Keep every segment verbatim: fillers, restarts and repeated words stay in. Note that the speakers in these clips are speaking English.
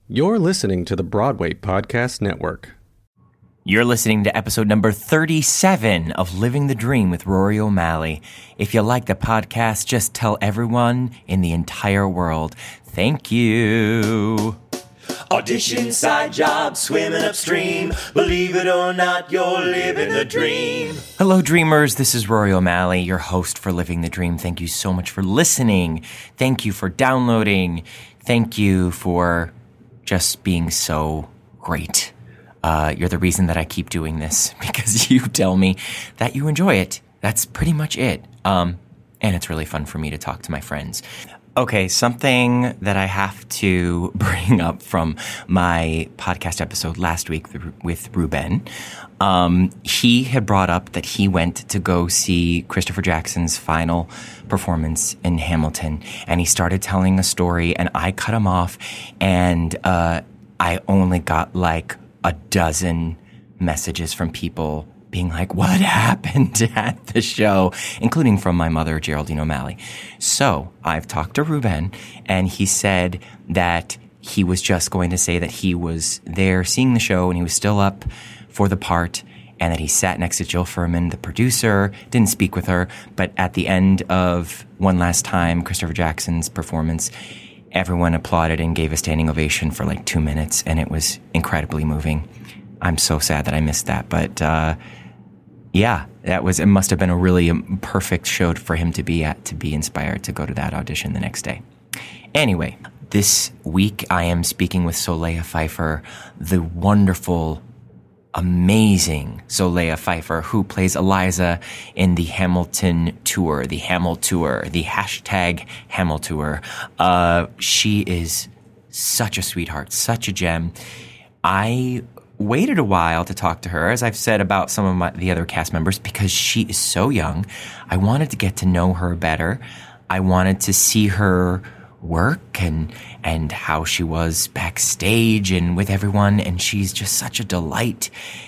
You're listening to the Broadway Podcast Network. You're listening to episode number thirty-seven of Living the Dream with Rory O'Malley. If you like the podcast, just tell everyone in the entire world. Thank you. Audition, side job, swimming upstream. Believe it or not, you're living the dream. Hello, dreamers. This is Rory O'Malley, your host for Living the Dream. Thank you so much for listening. Thank you for downloading. Thank you for just being so great. Uh, you're the reason that I keep doing this, because you tell me that you enjoy it. That's pretty much it. Um, and it's really fun for me to talk to my friends. Okay, something that I have to bring up from my podcast episode last week with Ruben. Um, he had brought up that he went to go see Christopher Jackson's final performance in Hamilton, and he started telling a story, and I cut him off, and uh, I only got like a dozen messages from people being like, what happened at the show, including from my mother, Geraldine O'Malley. So I've talked to Ruben, and he said that he was just going to say that he was there seeing the show and he was still up for the part, and that he sat next to Jill Furman, the producer, didn't speak with her, but at the end of One Last Time, Christopher Jackson's performance, everyone applauded and gave a standing ovation for like two minutes, and it was incredibly moving. I'm so sad that I missed that, but uh, yeah, that was. It must have been a really perfect show for him to be at, to be inspired to go to that audition the next day. Anyway, this week I am speaking with Solea Pfeiffer, the wonderful, amazing Solea Pfeiffer, who plays Eliza in the Hamilton tour, the Hamil tour, the hashtag Hamil tour. Uh, she is such a sweetheart, such a gem. I waited a while to talk to her, as I've said about some of my, the other cast members, because she is so young. I wanted to get to know her better. I wanted to see her work and and how she was backstage and with everyone, and she's just such a delight.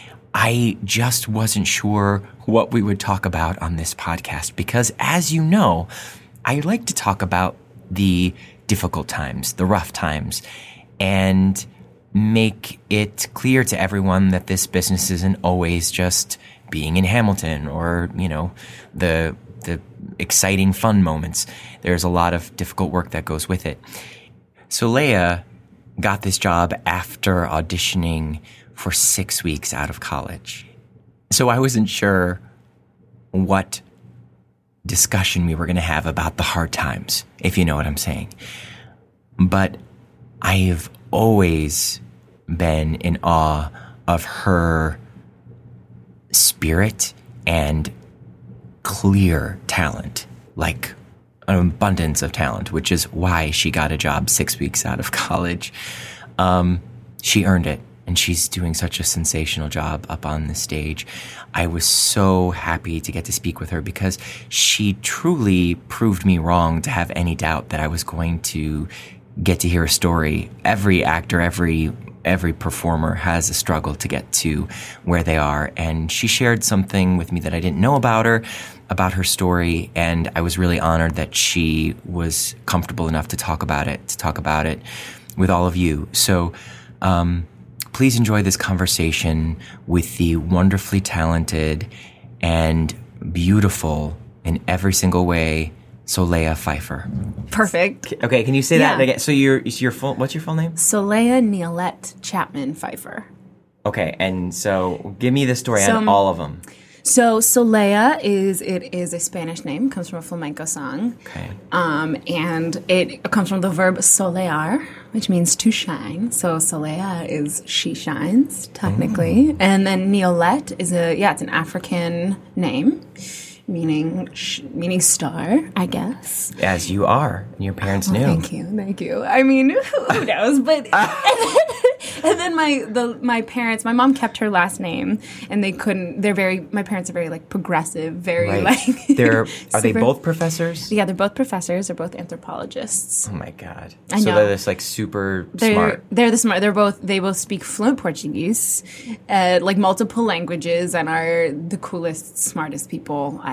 I just wasn't sure what we would talk about on this podcast, because as you know, I like to talk about the difficult times, the rough times, and make it clear to everyone that this business isn't always just being in Hamilton or, you know, the the exciting fun moments. There's a lot of difficult work that goes with it. Solea got this job after auditioning for six weeks out of college. So I wasn't sure what discussion we were going to have about the hard times, if you know what I'm saying. But I've always been in awe of her spirit and clear talent, like an abundance of talent, which is why she got a job six weeks out of college. Um, she earned it, and she's doing such a sensational job up on the stage. I was so happy to get to speak with her, because she truly proved me wrong to have any doubt that I was going to get to hear a story. Every actor, every every performer has a struggle to get to where they are, and she shared something with me that I didn't know about her, about her story, and I was really honored that she was comfortable enough to talk about it, to talk about it with all of you. So um, please enjoy this conversation with the wonderfully talented and beautiful in every single way Solea Pfeiffer. Perfect. Okay, can you say Yeah. that again? So your your full what's your full name? Solea Niolette Chapman Pfeiffer. Okay, and so give me the story So, on all of them. So Solea is it is a Spanish name, comes from a flamenco song. Okay. Um, and it comes from the verb solear, which means to shine. So Solea is she shines, technically. Mm. And then Niolette is a yeah, it's an African name. Meaning, sh- meaning star, I guess. As you are, and your parents Oh, knew. thank you, thank you. I mean, who knows? But and then, and then my the my parents, my mom kept her last name, and they couldn't. They're very. My parents are very like progressive, very Right. like. They're are they super- both professors? Yeah, they're both professors. They're both anthropologists. Oh my god! I so know. they're just like super They're smart. they're the smart. They're both they both speak fluent Portuguese, uh, like multiple languages, and are the coolest, smartest people I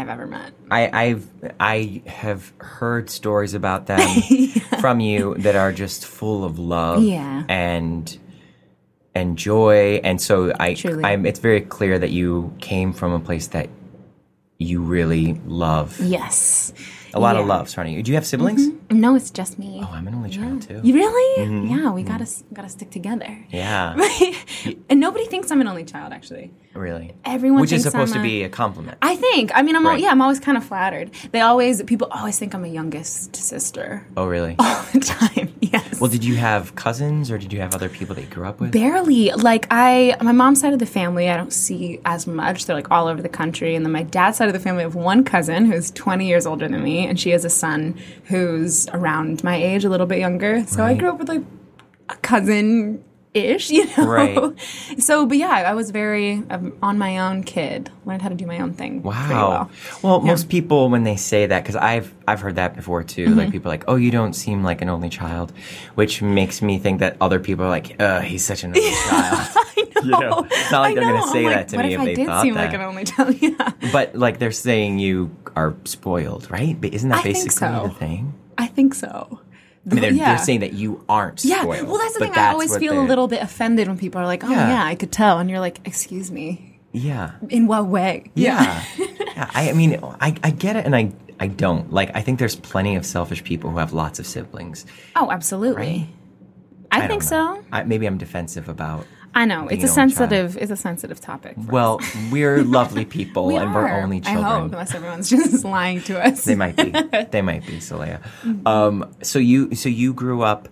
I've ever met. I, I've I have heard stories about them yeah. from you that are just full of love yeah. and and joy, and so I Truly. I'm, it's very clear that you came from a place that you really love. Yes. A lot yeah. of love surrounding you. Do you have siblings? Mm-hmm. No, it's just me. Oh, I'm an only child too. You really? Mm-hmm. Yeah, we gotta gotta stick together. Yeah. And nobody thinks I'm an only child, actually. Really? Everyone Which is thinks supposed I'm to a- be a compliment. I think. I mean, I'm Right. al- yeah, I'm always kind of flattered. They always people always think I'm a youngest sister Oh, really? all the time. Yes. Well, did you have cousins or did you have other people that you grew up with? Barely. Like I, my mom's side of the family, I don't see as much. They're like all over the country. And then my dad's side of the family, I have one cousin who's twenty years older than me, and she has a son who's around my age, a little bit younger. So I Right. grew up with like a cousin. Ish, you know. Right. So, but yeah, I was very um, on my own kid. Learned how to do my own thing. Wow. Pretty well. Well, most people when they say that, because I've I've heard that before too. Mm-hmm. Like people are like, oh, you don't seem like an only child, which makes me think that other people are like, uh, he's such an only child. I know. You know, it's not like I they're know. gonna say I'm like, that to what me if if I they did thought seem that. like an only child? Yeah. But like they're saying you are spoiled, right? But isn't that I think basically so. the thing? I think so. I mean, they're, yeah. they're saying that you aren't Yeah, spoiled. well, that's the but thing. I always what feel a they're- little bit offended when people are like, "Oh, Yeah. yeah, I could tell," and you're like, "Excuse me, Yeah. in what way?" Yeah. yeah. I, I mean, I, I get it, and I I don't. Like, I think there's plenty of selfish people who have lots of siblings. Oh, absolutely. I, I think don't know. so. I, maybe I'm defensive about. I know being it's a an only sensitive. It's a sensitive topic. for Well, us. we're lovely people, we and are. we're only children. I hope, unless everyone's just lying to us. They might be. They might be, Saleha. Um, so you, so you grew up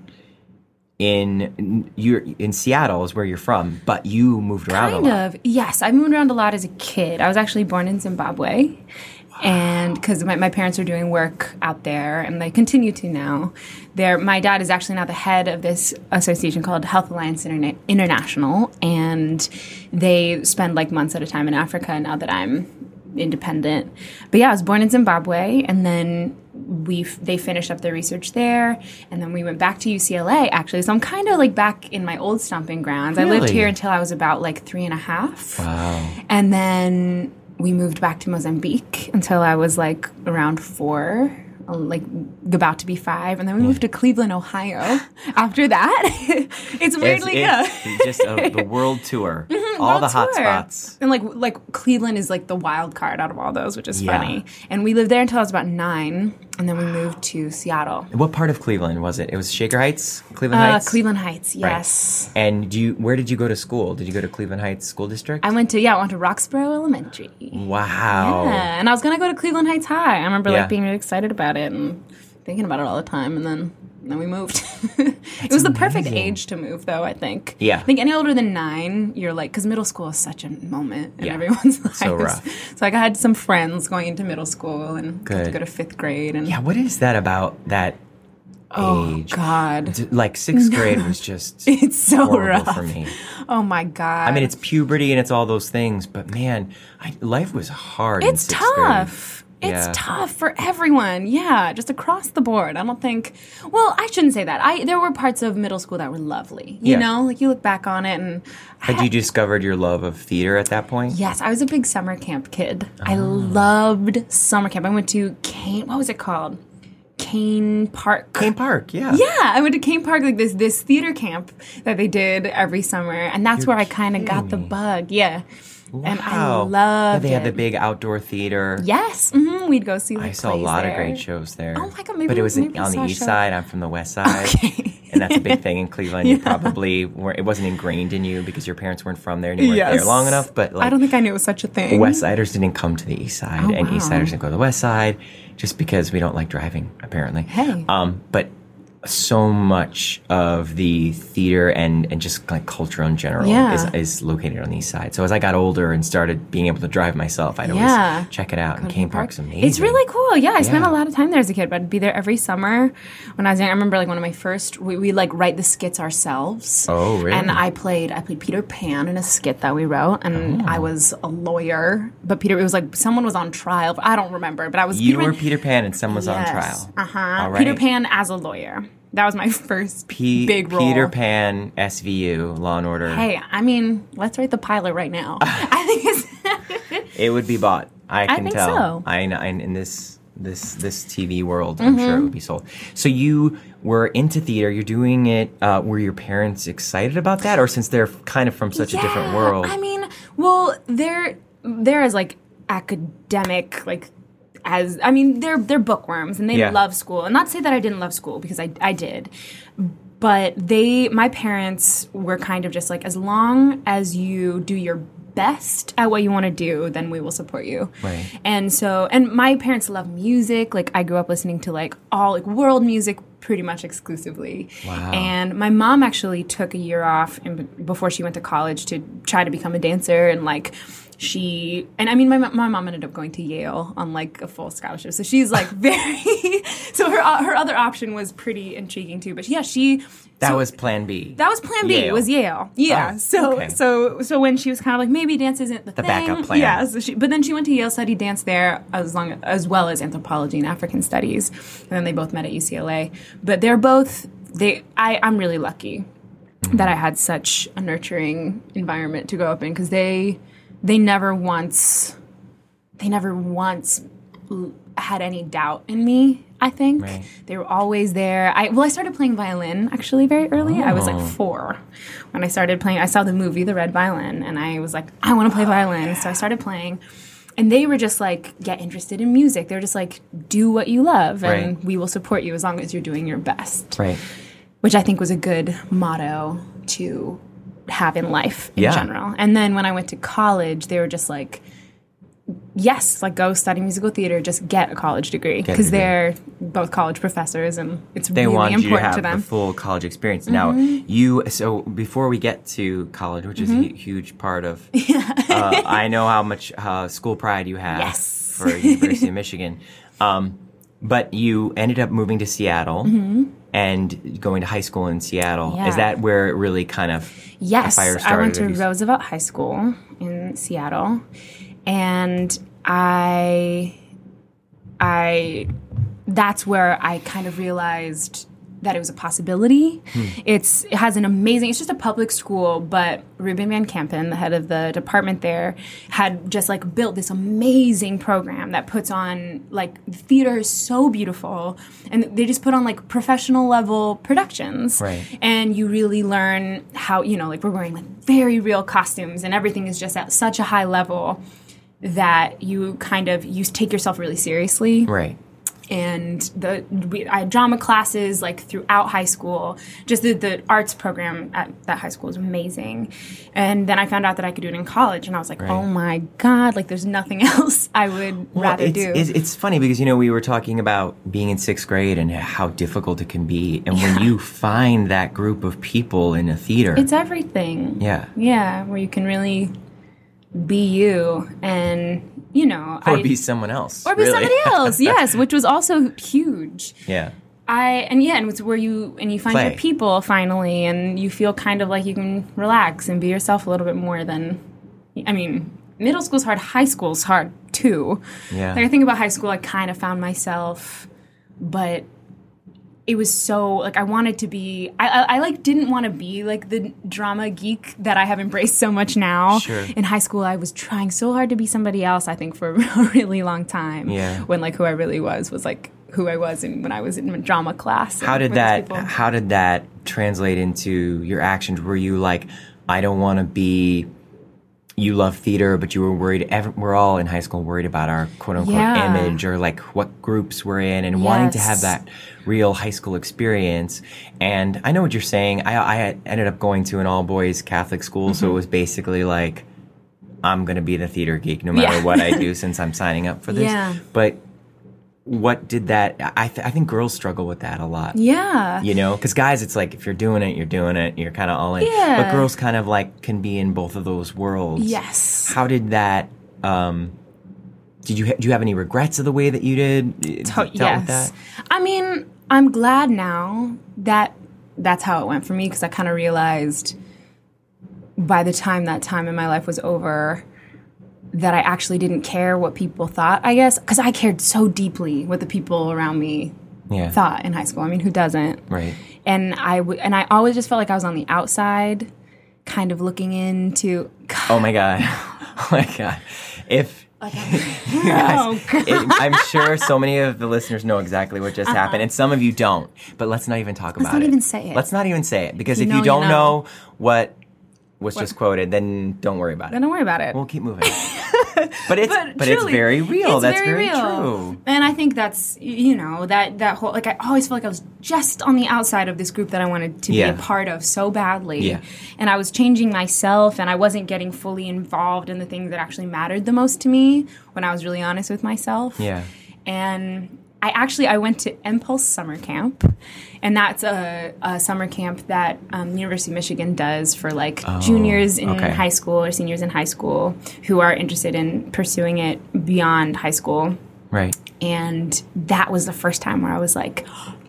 in you're in Seattle is where you're from, but you moved around Kind a lot. of. Yes, I moved around a lot as a kid. I was actually born in Zimbabwe. And because my, my parents are doing work out there, and they continue to now. They're, my dad is actually now the head of this association called Health Alliance Interna- International, and they spend like months at a time in Africa now that I'm independent. But yeah, I was born in Zimbabwe, and then we f- they finished up their research there, and then we went back to U C L A actually. So I'm kind of like back in my old stomping grounds. I lived Really? here until I was about like three and a half. Wow. And then we moved back to Mozambique until I was like around four, like about to be five. And then we moved to Cleveland, Ohio after that. It's weirdly, it's, yeah. it's just a, the world tour, all the World hot tour. spots. And like like Cleveland is like the wild card out of all those, which is Yeah. funny. And we lived there until I was about nine, and then we moved to Seattle. What part of Cleveland was it? It was Shaker Heights, Cleveland Uh, Heights. Cleveland Heights, Right. yes. And do you? Where did you go to school? Did you go to Cleveland Heights School District? I went to yeah, I went to Roxborough Elementary. Wow. Yeah, and I was gonna go to Cleveland Heights High. I remember Yeah. like being really excited about it and thinking about it all the time, and then then we moved. It was the perfect amazing. age to move, though. I think. Yeah. I think any older than nine, you're like, because middle school is such a moment in Yeah. everyone's lives. So rough. So like, I had some friends going into middle school and got to Good. go to fifth grade, and Yeah. What is that about that oh age? god, D- Like sixth grade was just it's so horrible rough for me. Oh my god. I mean, it's puberty and it's all those things, but man, I, life was hard. in It's sixth grade. tough. It's Yeah. tough for everyone. Yeah, just across the board. I don't think. Well, I shouldn't say that. I there were parts of middle school that were lovely. You Yeah. know, like you look back on it, and I Had you discovered your love of theater at that point? yes, I was a big summer camp kid. I Ah. loved summer camp. I went to Kane. What was it called? Kane Park. Kane Park, yeah. Yeah, I went to Kane Park, like this this theater camp that they did every summer, and that's You're where I kind of got the kidding me. bug. Yeah, and I Wow. loved They had the it. big outdoor theater. Yes, hmm we'd go see. Like, I saw a plays lot there. of great shows there. Oh my God, maybe but it we- was in- maybe we on saw the a east show. side. I'm from the west side, Okay. and that's a big thing in Cleveland. You probably were, it wasn't ingrained in you because your parents weren't from there and you weren't there Yes. long enough. But like, I don't think I knew it was such a thing. West Siders didn't come to the East Side, Oh, and East wow. Siders didn't go to the West Side, just because we don't like driving, apparently. Hey. Um, but so much of the theater and, and just like culture in general Yeah. is, is located on the East Side. So as I got older and started being able to drive myself, I'd Yeah. always check it out. And Go to Kane Park. Park's amazing. It's really cool. Yeah, I spent Yeah. a lot of time there as a kid, but I'd be there every summer when I was young. I remember like one of my first, we, we like write the skits ourselves. Oh, really? And I played, I played Peter Pan in a skit that we wrote, and Oh. I was a lawyer. But Peter, it was like someone was on trial. I don't remember, but I was. You Peter were Pan, Peter Pan and someone was on trial. Uh huh. All right. Peter Pan as a lawyer. That was my first P- big role. Peter Pan, S V U, Law and Order. Hey, I mean, let's write the pilot right now. I think it's. It would be bought. I can think tell. so. I, I in this this this T V world, I'm sure it would be sold. So you were into theater. You're doing it. Uh, were your parents excited about that, or since they're kind of from such a different world? I mean, well, they're they're as like academic, like as I mean, they're they're bookworms and they Yeah. love school. And not to say that I didn't love school because I I did, but they my parents were kind of just like, as long as you do your best at what you want to do, then we will support you. Right. And so, and my parents love music. Like, I grew up listening to like all like world music pretty much exclusively. Wow. And my mom actually took a year off in, before she went to college to try to become a dancer. And like, she, and I mean, my, my mom ended up going to Yale on like a full scholarship. So she's like very, so her, her other option was pretty intriguing too. But yeah, she, that so, was Plan B. That was Plan B. Yale. Was Yale. Yeah. Oh, so okay. so so when she was kind of like, maybe dance isn't the, The thing. backup plan. Yeah. So she, but then she went to Yale, studied dance there as long as well as anthropology and African studies, and then they both met at U C L A. But they're both they. I I'm really lucky mm-hmm. that I had such a nurturing environment to grow up in, because they they never once they never once had any doubt in me. I think Right. they were always there. I well, I started playing violin actually very early. Oh. I was like four when I started playing. I saw the movie The Red Violin, and I was like, I want to play violin. Yeah. So I started playing, and they were just like, get interested in music. They're just like, do what you love, and Right. we will support you as long as you're doing your best. Right. Which I think was a good motto to have in life in Yeah. general. And then when I went to college, they were just like, yes, like go study musical theater, just get a college degree, Get a because degree. they're both college professors and it's They really want important you to have to them. the full college experience. Now, you, so before we get to college, which is a hu- huge part of, uh, I know how much uh, school pride you have Yes. for University of Michigan. Um, but you ended up moving to Seattle and going to high school in Seattle. Yeah. Is that where it really kind of Yes, the fire I started? went to Have you- Roosevelt High School in Seattle, and I, I, that's where I kind of realized that it was a possibility. Hmm. It's it has an amazing. It's just a public school, but Ruben Van Kampen, the head of the department there, had just like built this amazing program that puts on like theater is so beautiful, and they just put on like professional level productions. Right. And you really learn how, you know, like we're wearing like very real costumes, and everything is just at such a high level that you kind of you take yourself really seriously. Right. And the we, I had drama classes like throughout high school. Just the, the arts program at that high school was amazing. And then I found out that I could do it in college, and I was like, Right. oh my God, like there's nothing else I would Well, rather it's, do. It's, it's funny because, you know, we were talking about being in sixth grade and how difficult it can be. And when you find that group of people in a theater. It's everything. Yeah. Yeah, where you can really be you and, you know. Or I, be someone else. Or be really. somebody else, yes, which was also huge. Yeah. I and yeah, and it's where you and you find Play. your people finally, and you feel kind of like you can relax and be yourself a little bit more than. I mean, middle school's hard, high school's hard too. Yeah. Like I think about high school, I kind of found myself, but it was so like I wanted to be. I I, I like didn't want to be like the drama geek that I have embraced so much now. Sure. In high school, I was trying so hard to be somebody else. I think for a really long time. Yeah. When like who I really was was like who I was in when I was in drama class. How did with these that people. how did that translate into your actions? Were you like, I don't want to be, you love theater, but you were worried, ev- we're all in high school worried about our quote unquote Yeah. image or like what groups we're in and wanting to have Yes. that real high school experience. And I know what you're saying. I, I had ended up going to an all boys Catholic school, Mm-hmm. so it was basically like, I'm going to be the theater geek no matter Yeah. what I do since I'm signing up for this. Yeah. But what did that, I, th- I think girls struggle with that a lot. Yeah. You know, because guys, it's like if you're doing it, you're doing it. You're kind of all in. Yeah. But girls kind of like can be in both of those worlds. Yes. How did that? Um, did you ha- do you have any regrets of the way that you did To- dealt yes. with that? I mean, I'm glad now that that's how it went for me, because I kind of realized by the time that time in my life was over that I actually didn't care what people thought, I guess, because I cared so deeply what the people around me Yeah. thought in high school. I mean, who doesn't? Right. And I w- and I always just felt like I was on the outside, kind of looking into. Oh my god. Oh my god. If Like, Guys, it, I'm sure so many of the listeners know exactly what just uh-huh. happened, and some of you don't. But let's not even talk let's about it. it. Let's not even say it. Let's not even say it, because you if know, you don't you know. know what was what? just quoted, then don't worry about it. Then don't worry about it. We'll keep moving. But it's but, but truly, it's very real. It's that's very, very real. true. And I think that's, you know, that that whole, like, I always feel like I was just on the outside of this group that I wanted to yeah. be a part of so badly. Yeah. And I was changing myself, and I wasn't getting fully involved in the things that actually mattered the most to me when I was really honest with myself. Yeah. And I actually, I went to Impulse Summer Camp, and that's a, a summer camp that um, University of Michigan does for, like, oh, juniors in okay. high school or seniors in high school who are interested in pursuing it beyond high school. Right. And that was the first time where I was like,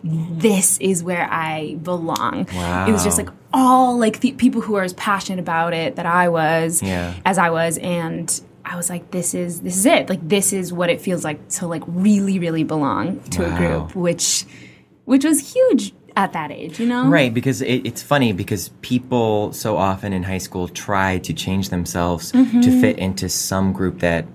this is where I belong. Wow. It was just, like, all, like, the people who are as passionate about it that I was, yeah. as I was, and I was like, this is this is it. Like, this is what it feels like to, like, really, really belong to wow. a group, which which was huge at that age, you know? Right, because it, it's funny because people so often in high school try to change themselves mm-hmm. to fit into some group that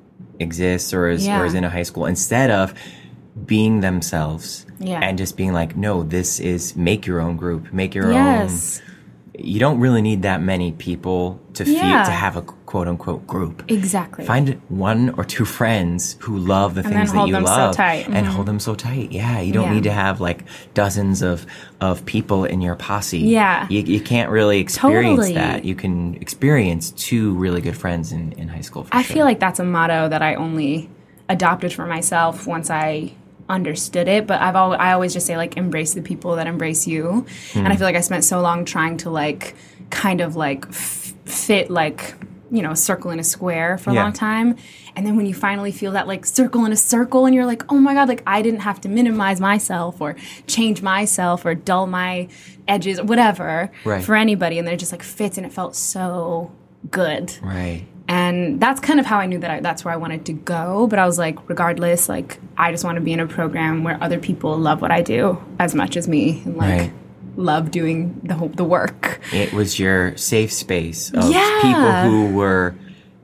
exists or is, yeah. or is in a high school, instead of being themselves yeah. and just being like, no, this is, make your own group, make your yes. own. You don't really need that many people to feel, yeah. to have a quote unquote group. Exactly. Find one or two friends who love the and things then hold that you them love so tight. Mm-hmm. and hold them so tight. Yeah, you don't yeah. need to have like dozens of of people in your posse. Yeah. You, you can't really experience Totally. that. You can experience two really good friends in, in high school. For I sure. feel like that's a motto that I only adopted for myself once I understood it, but I've al- I always just say, like, embrace the people that embrace you. Hmm. And I feel like I spent so long trying to, like, kind of, like, f- fit, like, you know, a circle in a square for a Yeah. long time. And then when you finally feel that, like, circle in a circle, and you're like, oh my God, like, I didn't have to minimize myself or change myself or dull my edges or whatever Right. for anybody. And then it just, like, fits, and it felt so good. Right. And that's kind of how I knew that I, that's where I wanted to go. But I was like, regardless, like, I just want to be in a program where other people love what I do as much as me, and, like, Right. love doing the whole, the work. It was your safe space of Yeah. people who were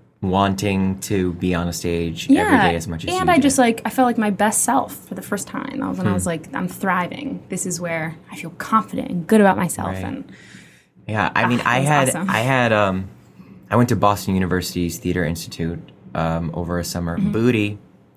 wanting to be on a stage Yeah. every day as much as you and I did. just, like, I felt like my best self for the first time. I was when I Hmm. was like, I'm thriving. This is where I feel confident and good about myself. Right. And Yeah, I mean, Ah, I that was had, awesome. I had, um, I went to Boston University's Theater Institute um, over a summer. Mm-hmm. Booty,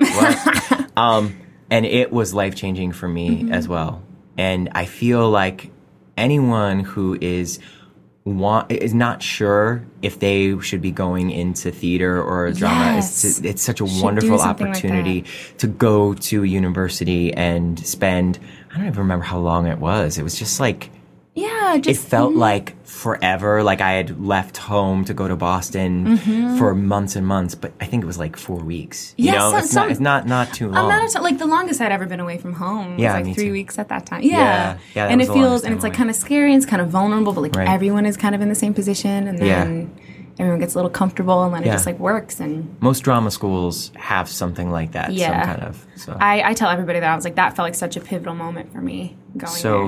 what? um, and it was life changing for me Mm-hmm. as well. And I feel like anyone who is want is not sure if they should be going into theater or drama, Yes. it's it's such a Should do wonderful something like opportunity to go to a university and spend. I don't even remember how long it was. It was just like. yeah, It just felt mhm. like forever, like I had left home to go to Boston Mm-hmm. for months and months, but I think it was like four weeks. You Yeah, know, so- it's, so- not, it's not not too long. I'm not a, like the longest I'd ever been away from home Yeah, was me like three too. weeks at that time. Yeah, Yeah, yeah, that and was it the longest feels and time it's like away. kind of scary and it's kind of vulnerable, but like Right. everyone is kind of in the same position, and Yeah. then everyone gets a little comfortable, and then it Yeah. just like works. And Most drama schools have something like that, Yeah. some kind of. So, I, I tell everybody that I was like, that felt like such a pivotal moment for me going so there.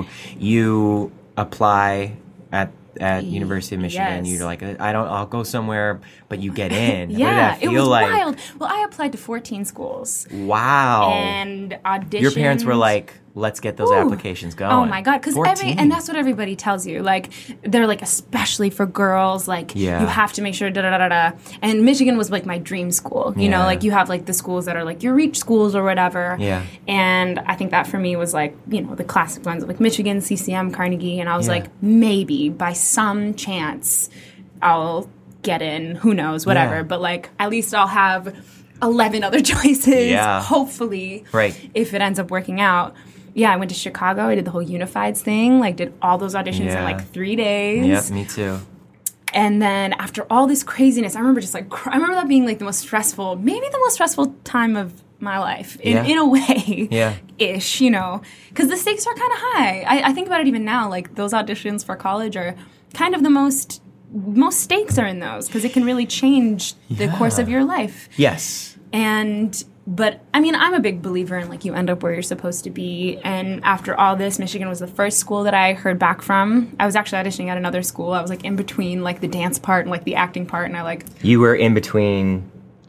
you apply at at University of Michigan. Yes. You're like, I don't. I'll go somewhere, but you get in. Yeah, what did that it feel was like? wild. Well, I applied to fourteen schools Wow. and auditioned. Your parents were like, let's get those Ooh. applications going. Oh my god! Because every fourteen. and that's what everybody tells you. Like they're like, especially for girls, like Yeah. you have to make sure da da da da da. And Michigan was like my dream school. You know, Yeah. like you have like the schools that are like your reach schools or whatever. Yeah. And I think that for me was like, you know, the classic ones like Michigan, C C M, Carnegie, and I was Yeah. like, maybe by some chance I'll get in. Who knows? Whatever. Yeah. But like at least I'll have eleven other choices. Yeah. Hopefully. Right. If it ends up working out. Yeah, I went to Chicago. I did the whole Unifieds thing, like did all those auditions Yeah. in like three days. Yep, me too. And then after all this craziness, I remember just like, cr- I remember that being like the most stressful, maybe the most stressful time of my life in, Yeah. in a way. Yeah. Ish, you know, because the stakes are kind of high. I, I think about it even now, like those auditions for college are kind of the most, most stakes are in those because it can really change the Yeah. course of your life. Yes. And, but I mean, I'm a big believer in like you end up where you're supposed to be. And after all this, Michigan was the first school that I heard back from. I was actually auditioning at another school. I was like in between like the dance part and like the acting part. And I like, You were in between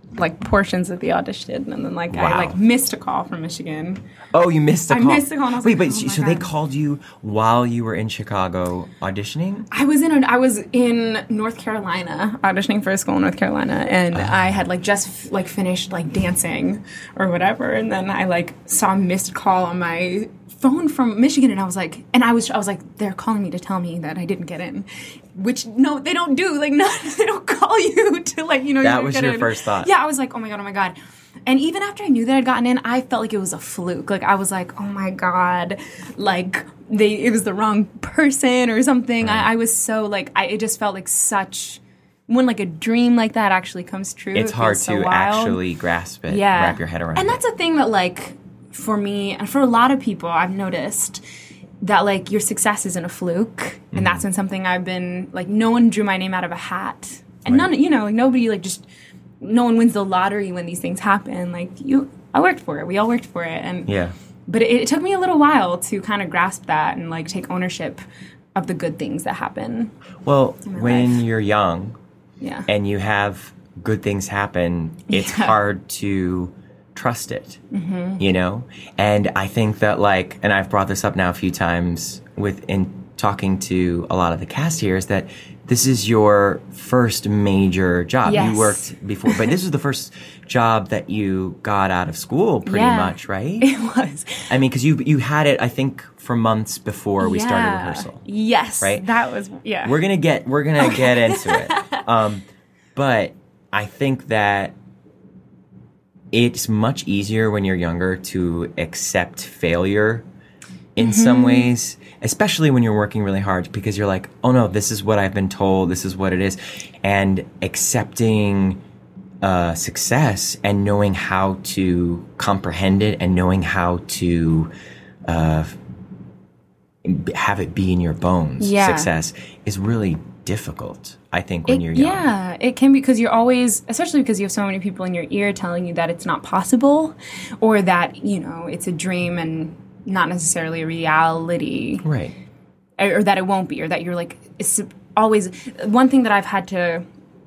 like portions of the audition, and then like Wow. I like missed a call from Michigan. Oh, you missed a I call. missed a call, and I was Wait, like, but oh so my so they God. called you while you were in Chicago auditioning? I was in a, I was in North Carolina auditioning for a school in North Carolina, and Oh. I had like just f- like finished like dancing or whatever, and then I like saw a missed call on my phone from Michigan, and I was like, and I was I was like, they're calling me to tell me that I didn't get in, which no, they don't do. Like, no, they don't call you to like you know. That you was get your in. first thought. Yeah, I was like, oh my god, oh my god. And even after I knew that I'd gotten in, I felt like it was a fluke. Like I was like, oh my god, like they it was the wrong person or something. Right. I, I was so like I it just felt like such when like a dream like that actually comes true. It's it hard feels to so wild. actually grasp it, yeah. wrap your head around And it. that's a thing that like for me and for a lot of people I've noticed that like your success isn't a fluke. Mm-hmm. And that's been something I've been like no one drew my name out of a hat. And Right. none you know, like nobody like just no one wins the lottery when these things happen. Like you I worked for it. We all worked for it. And Yeah. But it, it took me a little while to kind of grasp that and like take ownership of the good things that happen. Well, my when life. you're young Yeah. and you have good things happen, it's Yeah. hard to trust it, Mm-hmm. you know? And I think that, like, and I've brought this up now a few times with in talking to a lot of the cast here, is that this is your first major job. Yes. You worked before, but this is the first job that you got out of school, pretty Yeah. much, right? It was. I mean, because you you had it, I think, for months before we started Yeah. rehearsal. Yes. Right? That was yeah. We're gonna get we're gonna get into it, um, but I think that it's much easier when you're younger to accept failure in Mm-hmm. some ways, especially when you're working really hard, because you're like, oh no, this is what I've been told, this is what it is, and accepting uh, success and knowing how to comprehend it and knowing how to uh, have it be in your bones. Yeah. Success is really difficult, I think, when It- you're young. Yeah, it can be because you're always, especially because you have so many people in your ear telling you that it's not possible or that, you know, it's a dream and not necessarily a reality. Right. or, or that it won't be, or that you're like, it's always one thing that I've had to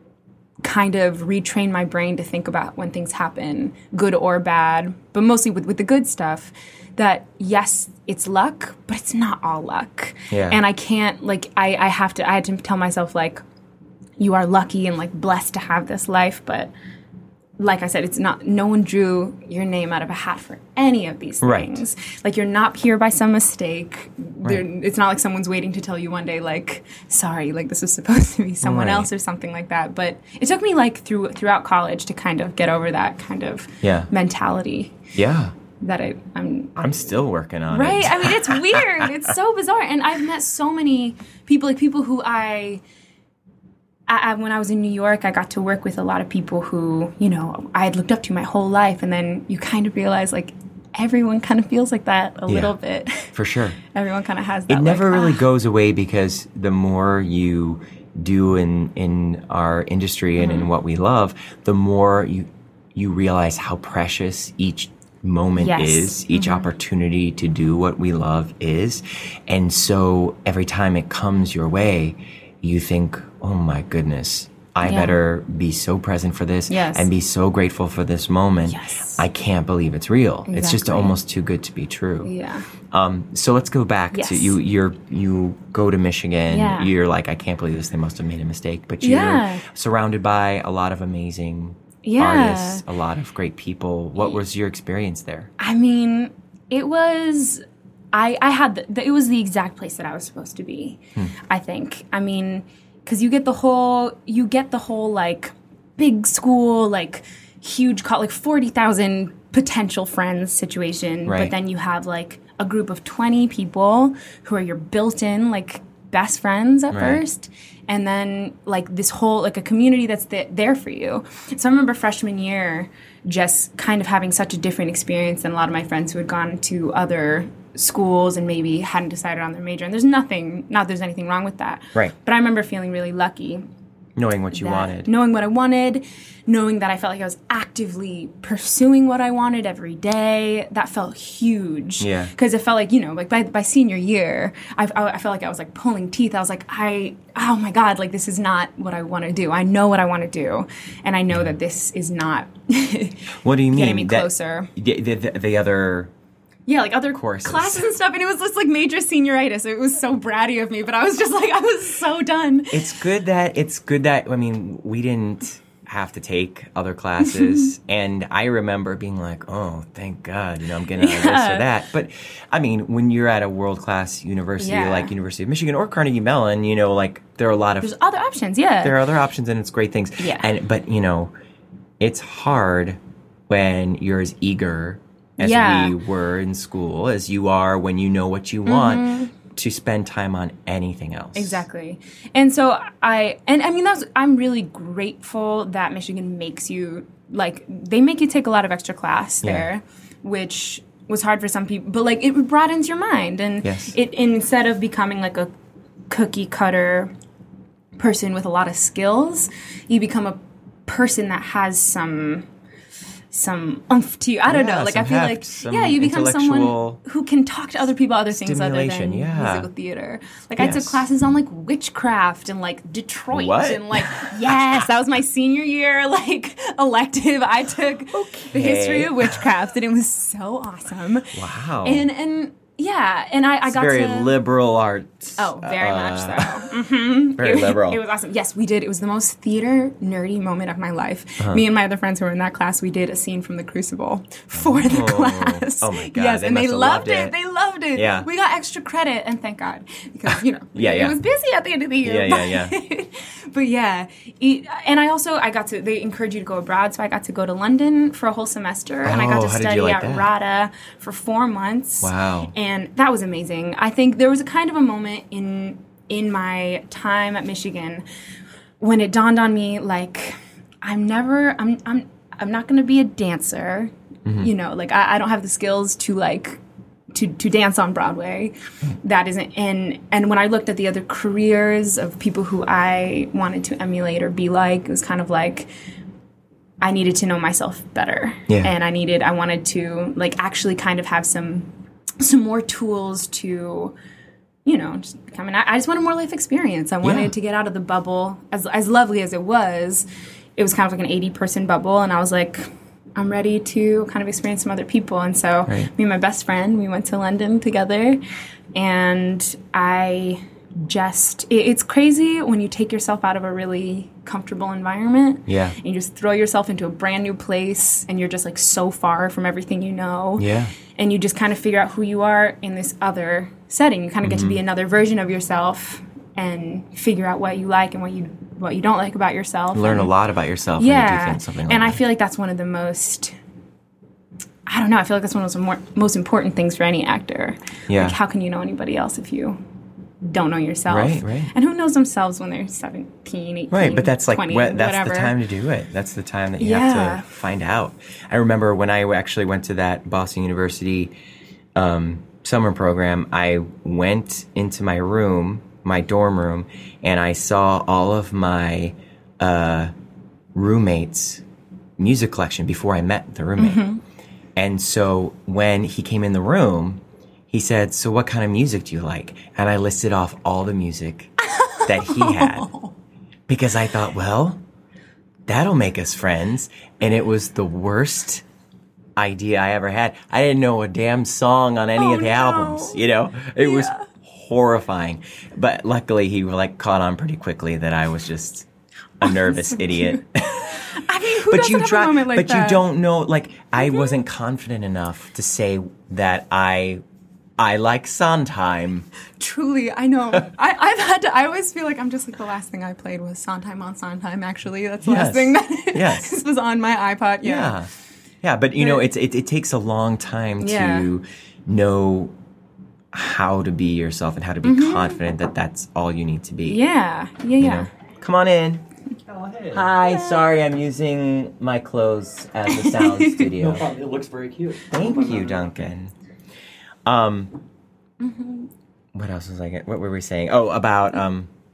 kind of retrain my brain to think about when things happen, good or bad, but mostly with, with the good stuff, that yes, it's luck, but it's not all luck. Yeah. And I can't, like, I, I have to, I had to tell myself, like, you are lucky and, like, blessed to have this life, but like I said, it's not, no one drew your name out of a hat for any of these Right. things. Like, you're not here by some mistake. There- Right. It's not like someone's waiting to tell you one day, like, sorry, like, this was supposed to be someone Right. else or something like that. But it took me, like, through throughout college to kind of get over that kind of Yeah. mentality Yeah. that I, I'm I'm still working on Right? it. I mean, it's weird. It's so bizarre. And I've met so many people, like people who I, I, I, when I was in New York, I got to work with a lot of people who, you know, I had looked up to my whole life. And then you kind of realize, like, everyone kind of feels like that a Yeah. little bit. For sure. Everyone kind of has that. It never like, really ah. goes away, because the more you do in in our industry and Mm-hmm. in what we love, the more you you realize how precious each moment Yes. is, each Mm-hmm. opportunity to do what we love is. And so every time it comes your way, you think, oh my goodness, I Yeah. better be so present for this Yes. and be so grateful for this moment. Yes. I can't believe it's real. It's just Exactly. almost too good to be true. Yeah. Um, so let's go back Yes. to you. You're you go to Michigan. Yeah. You're like, I can't believe this. They must have made a mistake. But you're Yeah. surrounded by a lot of amazing Yeah. artists, a lot of great people. What was your experience there? I mean, it was. I I had the, the, it was the exact place that I was supposed to be. I think. I mean, because you get the whole you get the whole like big school, like huge co- like forty thousand potential friends situation, Right. but then you have like a group of twenty people who are your built-in like best friends at Right. first. And then, like, this whole, like, a community that's th- there for you. So I remember freshman year just kind of having such a different experience than a lot of my friends who had gone to other schools and maybe hadn't decided on their major. And there's nothing, not that there's anything wrong with that. Right. But I remember feeling really lucky Knowing what you that- wanted. Knowing what I wanted, knowing that I felt like I was actively pursuing what I wanted every day. That felt huge. Yeah. Because it felt like, you know, like by, by senior year, I, I felt like I was like pulling teeth. I was like, I, oh my God, like this is not what I want to do. I know what I want to do. And I know that this is not What do you mean? getting me That- closer. The, the, the, the other... Yeah, like other Courses. classes and stuff. And it was just like major senioritis. It was so bratty of me, but I was just like, I was so done. It's good that, it's good that, I mean, we didn't have to take other classes. And I remember being like, oh, thank God, you know, I'm getting out of this Yeah. or that. But, I mean, when you're at a world-class university Yeah. like University of Michigan or Carnegie Mellon, you know, like, there are a lot of... There's other options, yeah. there are other options and it's great things. Yeah. And but you know, it's hard when you're as eager as Yeah. we were in school as you are when you know what you want to spend time on anything else. Exactly. And so I, and I mean, that's, I'm really grateful that Michigan makes you, like, they make you take a lot of extra class Yeah. there, which was hard for some people, but like, it broadens your mind. And Yes. it, instead of becoming like a cookie cutter person with a lot of skills, you become a person that has some some oomph to you. I don't Yeah, know. Like I some feel heft, like some yeah, you become someone intellectual who can talk to other people other things other than stimulation, yeah. musical theater. Like I took Yes. classes on like witchcraft and like Detroit What? and like yes, that was my senior year like elective. I took the history of witchcraft and it was so awesome. Wow. And and yeah, and I, I It's got very to liberal arts. Oh, very uh, much so. hmm Very it, liberal. It was awesome. Yes, we did. It was the most theater nerdy moment of my life. Uh-huh. Me and my other friends who were in that class, we did a scene from The Crucible for the class. Oh my God, Yes, they and they must have loved loved it. it. They loved it. Yeah. We got extra credit, and thank God, because you know, Yeah, it yeah. was busy at the end of the year. Yeah, yeah, yeah. But yeah, it, and I also I got to. They encourage you to go abroad, so I got to go to London for a whole semester, and I got Oh, to how did you study like at that? RADA for four months. Wow. And that was amazing. I think there was a kind of a moment in in my time at Michigan when it dawned on me like I'm never I'm I'm I'm not going to be a dancer. Mm-hmm. You know, like I, I don't have the skills to like to to dance on Broadway. That isn't and and when I looked at the other careers of people who I wanted to emulate or be like, it was kind of like I needed to know myself better. Yeah. And I needed I wanted to like actually kind of have some some more tools to, you know, just become an, I just wanted more life experience. I wanted Yeah. to get out of the bubble. As as lovely as it was, it was kind of like an eighty person bubble, and I was like, I'm ready to kind of experience some other people. And so Right. me and my best friend, we went to London together, and I just it, it's crazy when you take yourself out of a really comfortable environment. Yeah. And you just throw yourself into a brand new place, and you're just like so far from everything you know. Yeah. And you just kind of figure out who you are in this other setting. You kind of get to be another version of yourself and figure out what you like and what you what you don't like about yourself. Learn and, a lot about yourself when you do Yeah. things, something like And that. I feel like that's one of the most I don't know, I feel like that's one of the more, most important things for any actor. Yeah. Like how can you know anybody else if you don't know yourself? Right, right. And who knows themselves when they're seventeen, eighteen, Right, but that's like twenty, wh- that's whatever. the time to do it. That's the time that you Yeah. have to find out. I remember when I actually went to that Boston University um, summer program, I went into my room, my dorm room, and I saw all of my uh, roommates' music collection before I met the roommate. Mm-hmm. And so when he came in the room, he said, "So what kind of music do you like?" And I listed off all the music that he had. Because I thought, well, that'll make us friends. And it was the worst idea I ever had. I didn't know a damn song on any Oh, of the no. albums, you know? It was Yeah. horrifying. But luckily he like caught on pretty quickly that I was just a nervous idiot. I mean, who but doesn't you have try, a moment like but that? Mm-hmm. you don't know, like I wasn't confident enough to say that I I like Sondheim. Truly, I know. I, I've had to. I always feel like I'm just like the last thing I played was Sondheim on Sondheim. Actually, that's the Yes. last thing that Yes. this was on my iPod. Yeah. Yeah. Yeah, but you know, But- it's it, it takes a long time Yeah. to know how to be yourself and how to be confident that that's all you need to be. Mm-hmm. Yeah. Yeah. you Yeah. know? Come on in. Hi, sorry I'm using my clothes as a sound studio. No problem. It looks very cute. Thank you, Duncan. Um Mm-hmm. what else was I get? What were we saying? Oh, about um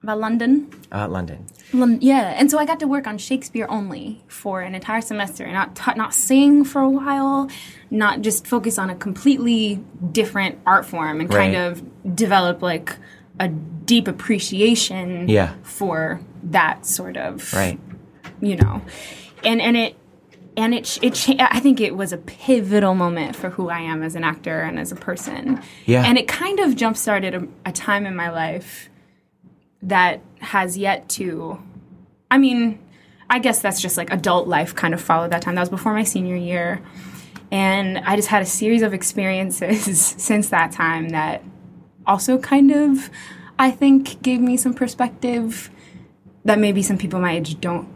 about London. Uh, London. Lon- yeah, and so I got to work on Shakespeare only for an entire semester, and not t- not sing for a while, not just focus on a completely different art form, and kind Right. of develop like a deep appreciation Yeah. for that sort of Right. you know, and and it and it it cha- I think it was a pivotal moment for who I am as an actor and as a person. Yeah. And it kind of jump started a, a time in my life that has yet to. I mean, I guess that's just like adult life kind of followed that time. That was before my senior year, and I just had a series of experiences since that time that also kind of, I think, gave me some perspective that maybe some people my age don't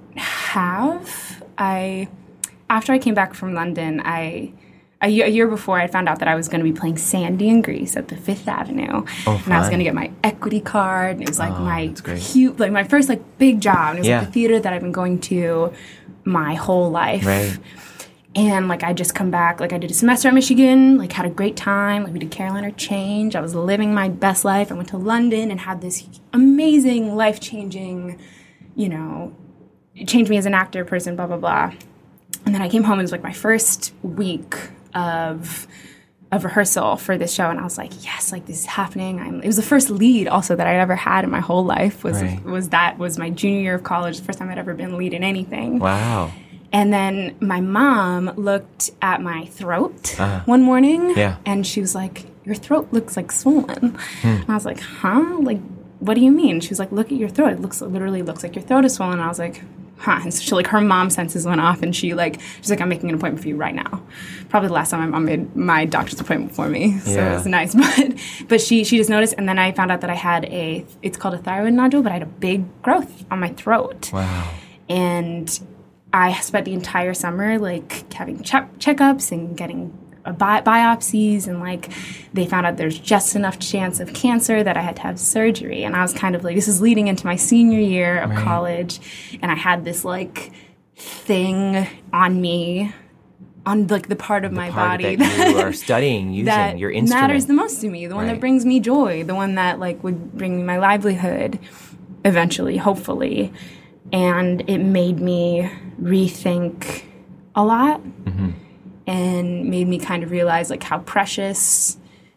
have. I, after I came back from London, I, a year, a year before, I found out that I was going to be playing Sandy in Grease at the Fifth Avenue, Oh, and I was fun. going to get my equity card. And it was like Oh, my that's great. cute, like my first like big job. And it was Yeah. like the theater that I've been going to my whole life. Right. And, like, I just come back, like, I did a semester at Michigan, like, had a great time. Like, we did Carolina Change. I was living my best life. I went to London and had this amazing, life-changing, you know, it changed me as an actor, person, blah, blah, blah. And then I came home, and it was, like, my first week of of rehearsal for this show, and I was like, yes, like, this is happening. I'm, it was the first lead, also, that I'd ever had in my whole life, was, Right. was that, was my junior year of college, the first time I'd ever been lead in anything. Wow. And then my mom looked at my throat Uh-huh. one morning, Yeah. and she was like, your throat looks like swollen. And I was like, huh? Like, what do you mean? She was like, look at your throat. It looks, it literally looks like your throat is swollen. And I was like, huh? And so she, like, her mom senses went off, and she, like, she's like, I'm making an appointment for you right now. Probably the last time my mom made my doctor's appointment for me. So Yeah. it was nice. But but she, she just noticed, and then I found out that I had a, it's called a thyroid nodule, but I had a big growth on my throat. Wow. And I spent the entire summer, like, having check- checkups and getting uh, bi- biopsies, and, like, they found out there's just enough chance of cancer that I had to have surgery. And I was kind of like, this is leading into my senior year of Right. college, and I had this, like, thing on me, on, like, the part of my Part body that you are studying, using that your instrument. matters the most to me, the one Right. that brings me joy, the one that, like, would bring me my livelihood eventually, hopefully. And it made me rethink a lot, Mm-hmm. and made me kind of realize, like, how precious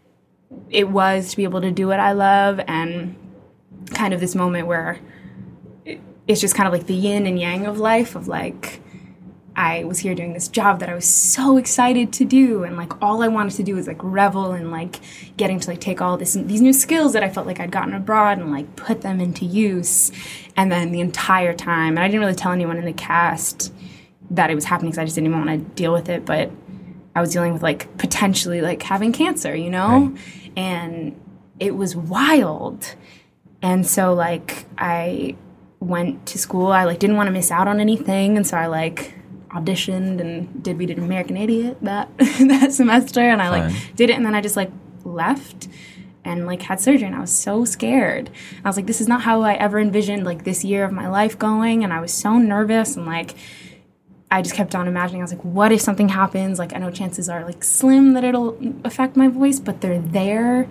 it was to be able to do what I love, and kind of this moment where it, it's just kind of like the yin and yang of life, of, like, I was here doing this job that I was so excited to do, and, like, all I wanted to do was, like, revel in, like, getting to, like, take all this these new skills that I felt like I'd gotten abroad and, like, put them into use. And then the entire time, and I didn't really tell anyone in the cast that it was happening because I just didn't even want to deal with it, but I was dealing with, like, potentially, like, having cancer, you know? Right. And it was wild. And so, like, I went to school. I, like, didn't want to miss out on anything, and so I, like, auditioned and did we did American Idiot that that semester, and I Fun. like did it, and then I just like left and like had surgery, and I was so scared. I was like, this is not how I ever envisioned like this year of my life going, and I was so nervous, and like I just kept on imagining. I was like, what if something happens? Like, I know chances are like slim that it'll affect my voice, but they're there.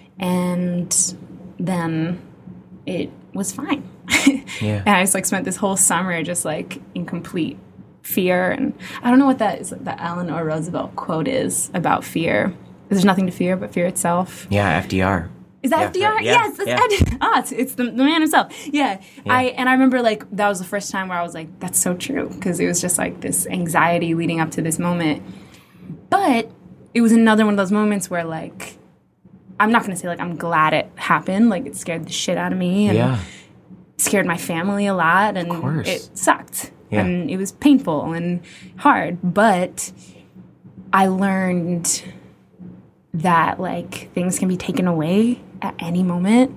And then it was fine. Yeah. And I just like spent this whole summer just like in complete fear. And I don't know what that is, that Eleanor Roosevelt quote is about fear. There's nothing to fear but fear itself. Yeah, F D R. Is that Yeah, F D R? yeah, Yes, that's yeah. Ed. Ah, it's, it's the, the man himself. Yeah. Yeah. I and I remember like that was the first time where I was like, that's so true, because it was just like this anxiety leading up to this moment. But it was another one of those moments where like I'm not gonna say like I'm glad it happened. Like it scared the shit out of me, and Yeah. scared my family a lot, and course. it sucked. Yeah. And it was painful and hard, but I learned that like things can be taken away at any moment,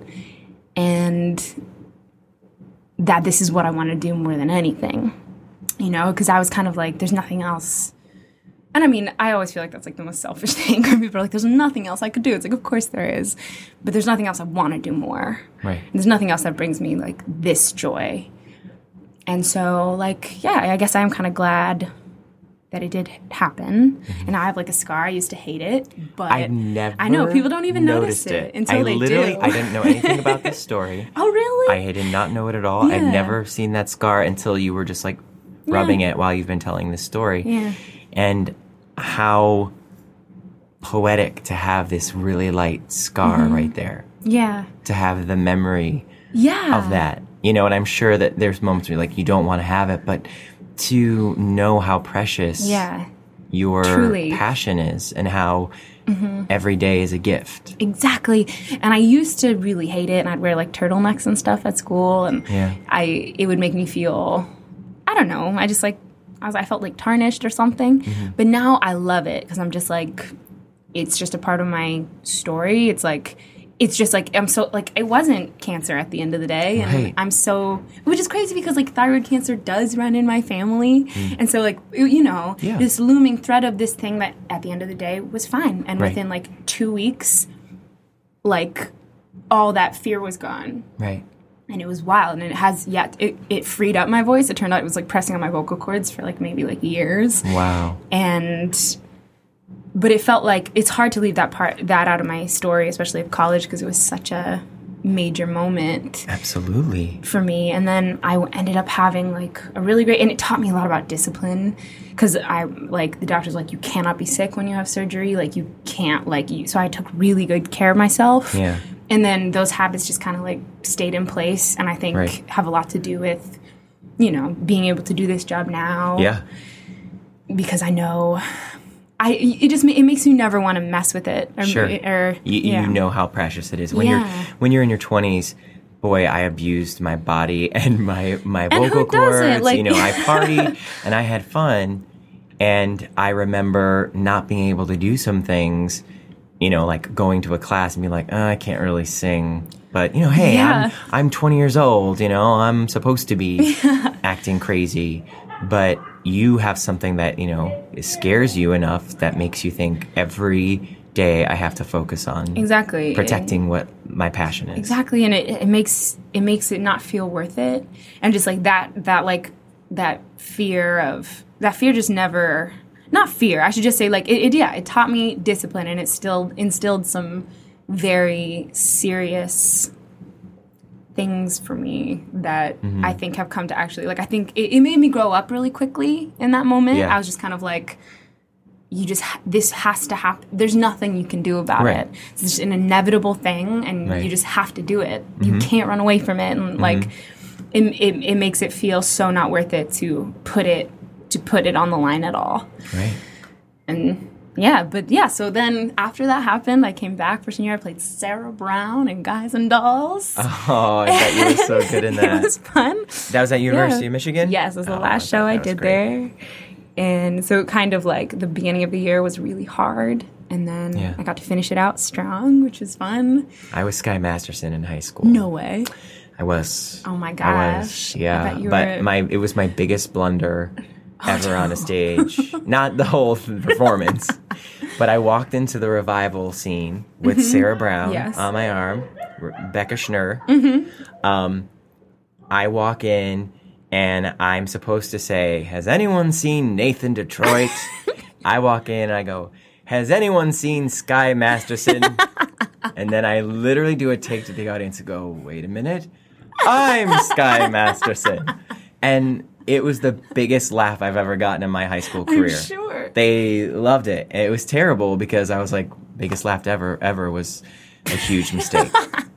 and that this is what I want to do more than anything, you know, because I was kind of like, there's nothing else. And I mean, I always feel like that's like the most selfish thing when people are like, there's nothing else I could do. It's like, of course there is, but there's nothing else I want to do more. Right. And there's nothing else that brings me like this joy. And so like, yeah, I guess I'm kind of glad that it did happen, mm-hmm. and now I have like a scar. I used to hate it, but I've never I know people don't even noticed notice it, it until I they literally, do. I didn't know anything about this story. Oh, really? I did not know it at all. Yeah. I've never seen that scar until you were just like rubbing yeah. it while you've been telling this story. Yeah. And how poetic to have this really light scar mm-hmm. right there. Yeah. To have the memory yeah. of that. You know, and I'm sure that there's moments where like you don't want to have it, but to know how precious yeah. your Truly. passion is and how mm-hmm. every day is a gift. Exactly. And I used to really hate it, and I'd wear like turtlenecks and stuff at school, and yeah. I it would make me feel, I don't know, I just like, I, was, I felt like tarnished or something. Mm-hmm. But now I love it because I'm just like, it's just a part of my story. It's like, it's just like, I'm so, like, it wasn't cancer at the end of the day. And right. I'm so, which is crazy because, like, thyroid cancer does run in my family. Mm. And so, like, you know, yeah. this looming threat of this thing that at the end of the day was fine. And right. within, like, two weeks, like, all that fear was gone. Right. And it was wild. And it has, yeah, it, it freed up my voice. It turned out it was, like, pressing on my vocal cords for, like, maybe, like, years. Wow. And... But it felt like it's hard to leave that part that out of my story, especially of college, because it was such a major moment. Absolutely. For me. And then I ended up having like a really great, and it taught me a lot about discipline, because I like the doctor's like, you cannot be sick when you have surgery. Like you can't like you. So I took really good care of myself. Yeah. And then those habits just kind of like stayed in place, and I think right. have a lot to do with, you know, being able to do this job now. Yeah. Because I know. I it just it makes you never want to mess with it. Or, sure. Or, you, yeah. you know how precious it is when yeah. you're when you're in your twenties. Boy, I abused my body and my my and vocal who doesn't? cords. Like, you know, I partied and I had fun, and I remember not being able to do some things. You know, like going to a class and being like, oh, I can't really sing. But, you know, hey, yeah. I'm I'm twenty years old, you know, I'm supposed to be yeah. acting crazy. But you have something that, you know, scares you enough that makes you think every day I have to focus on exactly protecting what my passion is. Exactly, and it, it makes it makes it not feel worth it. And just like that that like that fear of that fear just never not fear, I should just say like it, it yeah, it taught me discipline, and it still instilled some very serious things for me that mm-hmm. I think have come to actually, like, I think it, it made me grow up really quickly in that moment. Yeah. I was just kind of like, you just, ha- this has to happen. There's nothing you can do about right. it. It's just an inevitable thing, and right. you just have to do it. Mm-hmm. You can't run away from it. And mm-hmm. like, it, it, it makes it feel so not worth it to put it, to put it on the line at all. Right. And yeah, but yeah, so then after that happened, I came back for senior year. I played Sarah Brown in Guys and Dolls. Oh, I bet you were so good in that. It was fun. That was at University yeah. of Michigan? Yes, it was the oh, last show I did great. there. And so kind of like the beginning of the year was really hard. And then yeah. I got to finish it out strong, which was fun. I was Sky Masterson in high school. No way. I was. Oh my gosh. I was, yeah. I but were... my it was my biggest blunder ever oh, no. on a stage. Not the whole performance. But I walked into the revival scene with mm-hmm. Sarah Brown yes. on my arm, Becca Schnurr. Mm-hmm. Um, I walk in, and I'm supposed to say, has anyone seen Nathan Detroit? I walk in, and I go, has anyone seen Sky Masterson? And then I literally do a take to the audience and go, wait a minute, I'm Sky Masterson. And it was the biggest laugh I've ever gotten in my high school career. I'm sure. They loved it. It was terrible because I was like, biggest laugh ever, ever was a huge mistake.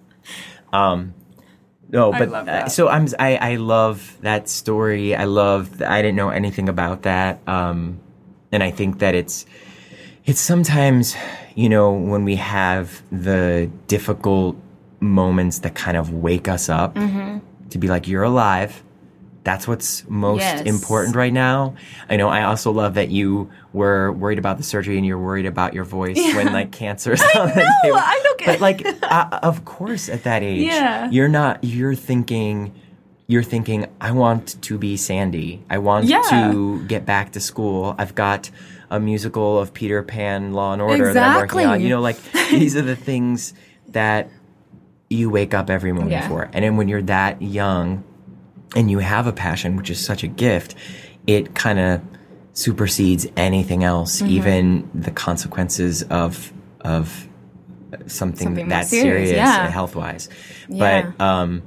um, no, but I love that. Uh, so I'm, I, I love that story. I love, I didn't know anything about that. Um, and I think that it's, it's sometimes, you know, when we have the difficult moments that kind of wake us up mm-hmm. to be like, you're alive. That's what's most yes. important right now. I know I also love that you were worried about the surgery and you're worried about your voice yeah. when, like, cancer is on I the know, table. I don't get But, like, uh, of course at that age, yeah. you're not, you're thinking, you're thinking, I want to be Sandy. I want yeah. to get back to school. I've got a musical of Peter Pan, Law and Order exactly. that I'm working on. You know, like, these are the things that you wake up every morning yeah. for. And then when you're that young, and you have a passion, which is such a gift, it kind of supersedes anything else, Mm-hmm. even the consequences of of something, Something more that serious, serious yeah. health wise. Yeah. But um,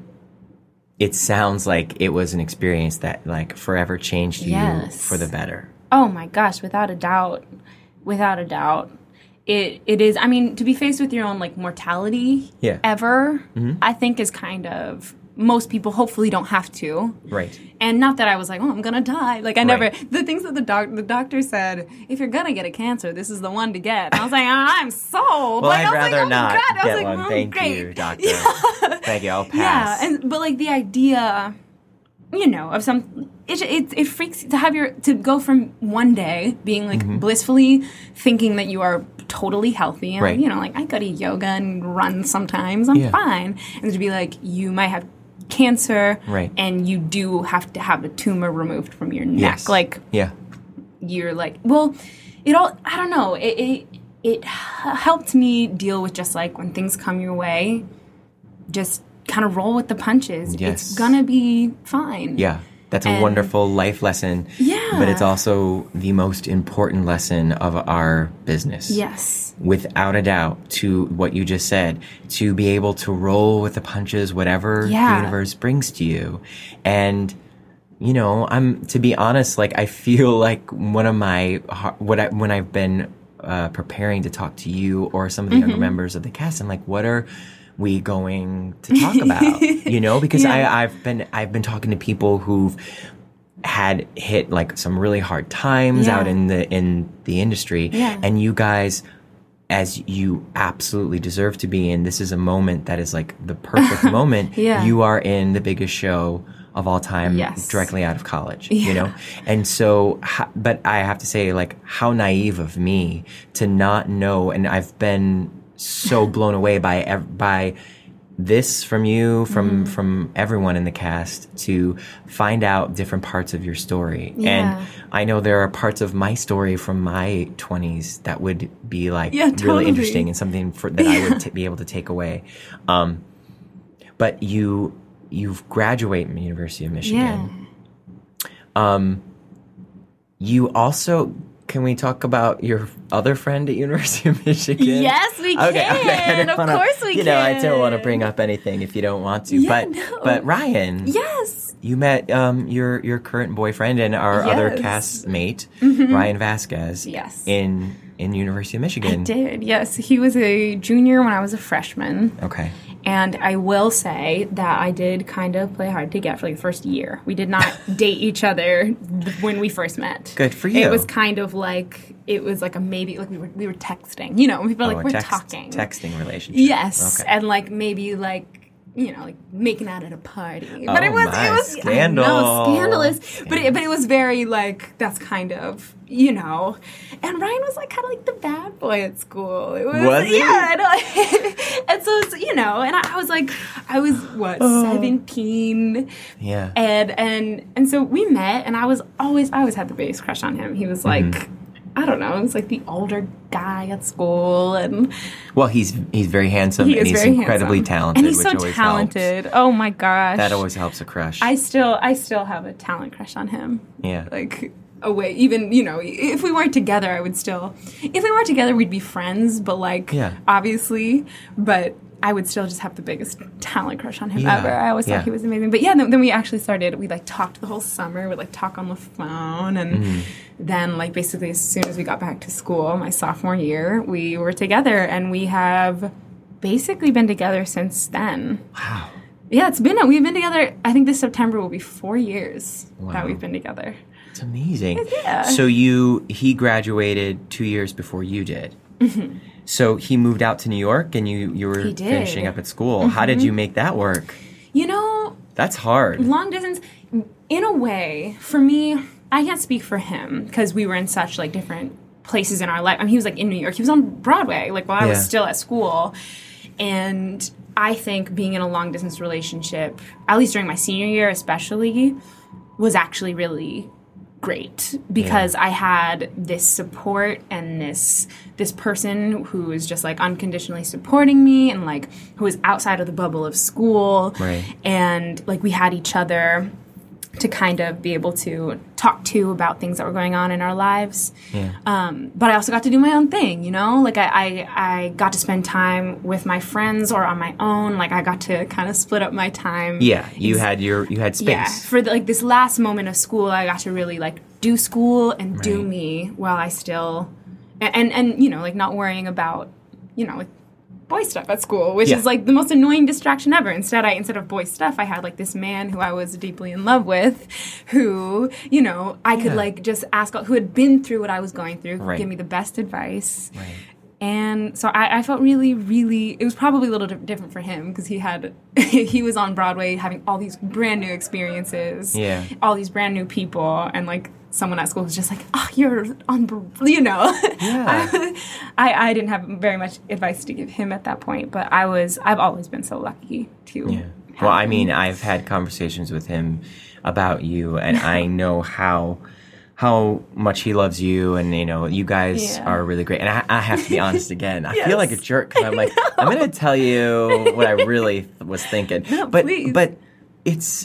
it sounds like it was an experience that like forever changed you Yes. for the better. Oh my gosh, without a doubt. Without a doubt. It it is I mean, to be faced with your own like mortality Yeah. ever, I think is kind of most people hopefully don't have to. Right. And not that I was like, oh, I'm gonna die. Like I never Right. the things that the doc the doctor said, if you're gonna get a cancer, this is the one to get. And I was like, I'm sold. Well, like, I'd I was rather like, oh my not God. I was get like, one. oh, Thank great. you, doctor. Thank you. I'll pass. Yeah, and but like the idea, you know, of some it it, it freaks to have your to go from one day being like Mm-hmm. blissfully thinking that you are totally healthy and Right. you know like I go to yoga and run sometimes I'm Yeah. fine, and to be like you might have cancer, Right. and you do have to have a tumor removed from your neck, Yes. like Yeah. you're like, well, it all, I don't know, it, it, it h- helped me deal with just like when things come your way, just kind of roll with the punches. Yes. It's gonna be fine. Yeah. That's a And- wonderful life lesson. Yeah. But it's also the most important lesson of our business. Yes. Without a doubt, to what you just said, to be able to roll with the punches, whatever the Yeah. universe brings to you. And, you know, I'm, to be honest, like, I feel like one of my, har- what I, when I've been uh, preparing to talk to you or some of the Mm-hmm. younger members of the cast, I'm like, what are we going to talk about? You know, because Yeah. I, I've been, I've been talking to people who've had hit like some really hard times Yeah. out in the, in the industry. Yeah. And you guys, as you absolutely deserve to be in, this is a moment that is like the perfect moment. Yeah. You are in the biggest show of all time, Yes. directly out of college, Yeah. you know? And so, ho- but I have to say, like, how naive of me to not know, and I've been so blown away by, ev- by this from you, from, Mm. from everyone in the cast, to find out different parts of your story. Yeah. And I know there are parts of my story from my twenties that would be like Yeah, really totally. interesting and something for, that I would t- be able to take away. Um, but you, you've graduated from the University of Michigan. Yeah. You also, can we talk about your other friend at University of Michigan? Yes, we Okay, okay. I can. didn't Of wanna- course we You know, I don't want to can. bring up anything if you don't want to. Yeah, but no. but Ryan, Yes. you met um, your your current boyfriend and our other Yes. castmate, Ryan Vasquez. Yes. In in University of Michigan. I did, yes. He was a junior when I was a freshman. Okay. And I will say that I did kind of play hard to get for like the first year. We did not date each other when we first met. Good for you. It was kind of like it was like a maybe like we were we were texting. You know, people were Oh, like a we're text, talking. Texting relationship. Yes, Okay. and like maybe like you know like making out at a party. But Oh it was my, it was scandal. I know, scandalous. But it, but it was very like that's kind of you know. And Ryan was like kind of like the bad boy at school. It was, Was he? Yeah, I know. And so it's, you know, and I, I was like I was what seventeen. Yeah. And and and so we met, and I was always I always had the biggest crush on him. He was like, Mm-hmm. I don't know, he was like the older guy at school, and Well, he's he's very handsome he and is he's very incredibly handsome. talented, and he's which so always talented. Oh my gosh, helps. That always helps a crush. I still I still have a talent crush on him. yeah. Like away, even you know, if we weren't together, I would still. If we weren't together, we'd be friends. But like, Yeah. obviously, but. I would still just have the biggest talent crush on him Yeah. ever. I always Yeah. thought he was amazing. But yeah, then, then we actually started, we like talked the whole summer. We'd like talk on the phone. And Mm-hmm. then like basically as soon as we got back to school, my sophomore year, we were together. And we have basically been together since then. Wow. Yeah, it's been, we've been together, I think this September will be four years Wow. that we've been together. It's amazing. Yeah. So you he graduated two years before you did. Mm-hmm. So he moved out to New York, and you you were He did. finishing up at school. How did you make that work? You know, That's hard. long distance, in a way, for me, I can't speak for him because we were in such like different places in our life. I mean, he was like in New York. He was on Broadway, like while I was Yeah. still at school. And I think being in a long distance relationship, at least during my senior year especially, was actually really great because I had this support and this this person who was just like unconditionally supporting me and like who was outside of the bubble of school. Right. And like we had each other to kind of be able to talk to about things that were going on in our lives. Yeah. Um, but I also got to do my own thing, you know? Like, I, I, I got to spend time with my friends or on my own. Like, I got to kind of split up my time. Yeah, you had your you had space. Yeah, for the, like this last moment of school, I got to really like do school and do Right. me while I still, and, and, and, you know, like not worrying about, you know, like boy stuff at school, which Yeah. is like the most annoying distraction ever. Instead, I instead of boy stuff, I had like this man who I was deeply in love with, who, you know, I could Yeah. like just ask, who had been through what I was going through, Right. give me the best advice. Right. And so I, I felt really, really, it was probably a little di- different for him because he had, he was on Broadway having all these brand new experiences, Yeah. all these brand new people, and like someone at school was just like, oh, you're on, you know. Yeah. I, I didn't have very much advice to give him at that point, but I was, I've always been so lucky to. Yeah. have Well, I him. mean, I've had conversations with him about you, and I know how how much he loves you, and you know, you guys Yeah. are really great. And I, I have to be honest again. I Yes. feel like a jerk because I'm like, I'm going to tell you what I really th- was thinking. No, but please. but it's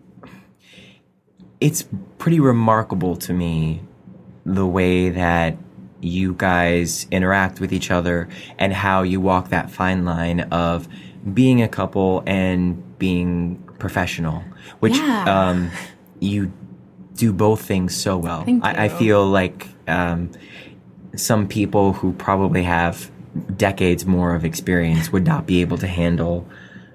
it's pretty remarkable to me the way that you guys interact with each other and how you walk that fine line of being a couple and being professional, which Yeah. um, you do both things so well. Thank I, I you. feel like um, some people who probably have decades more of experience would not be able to handle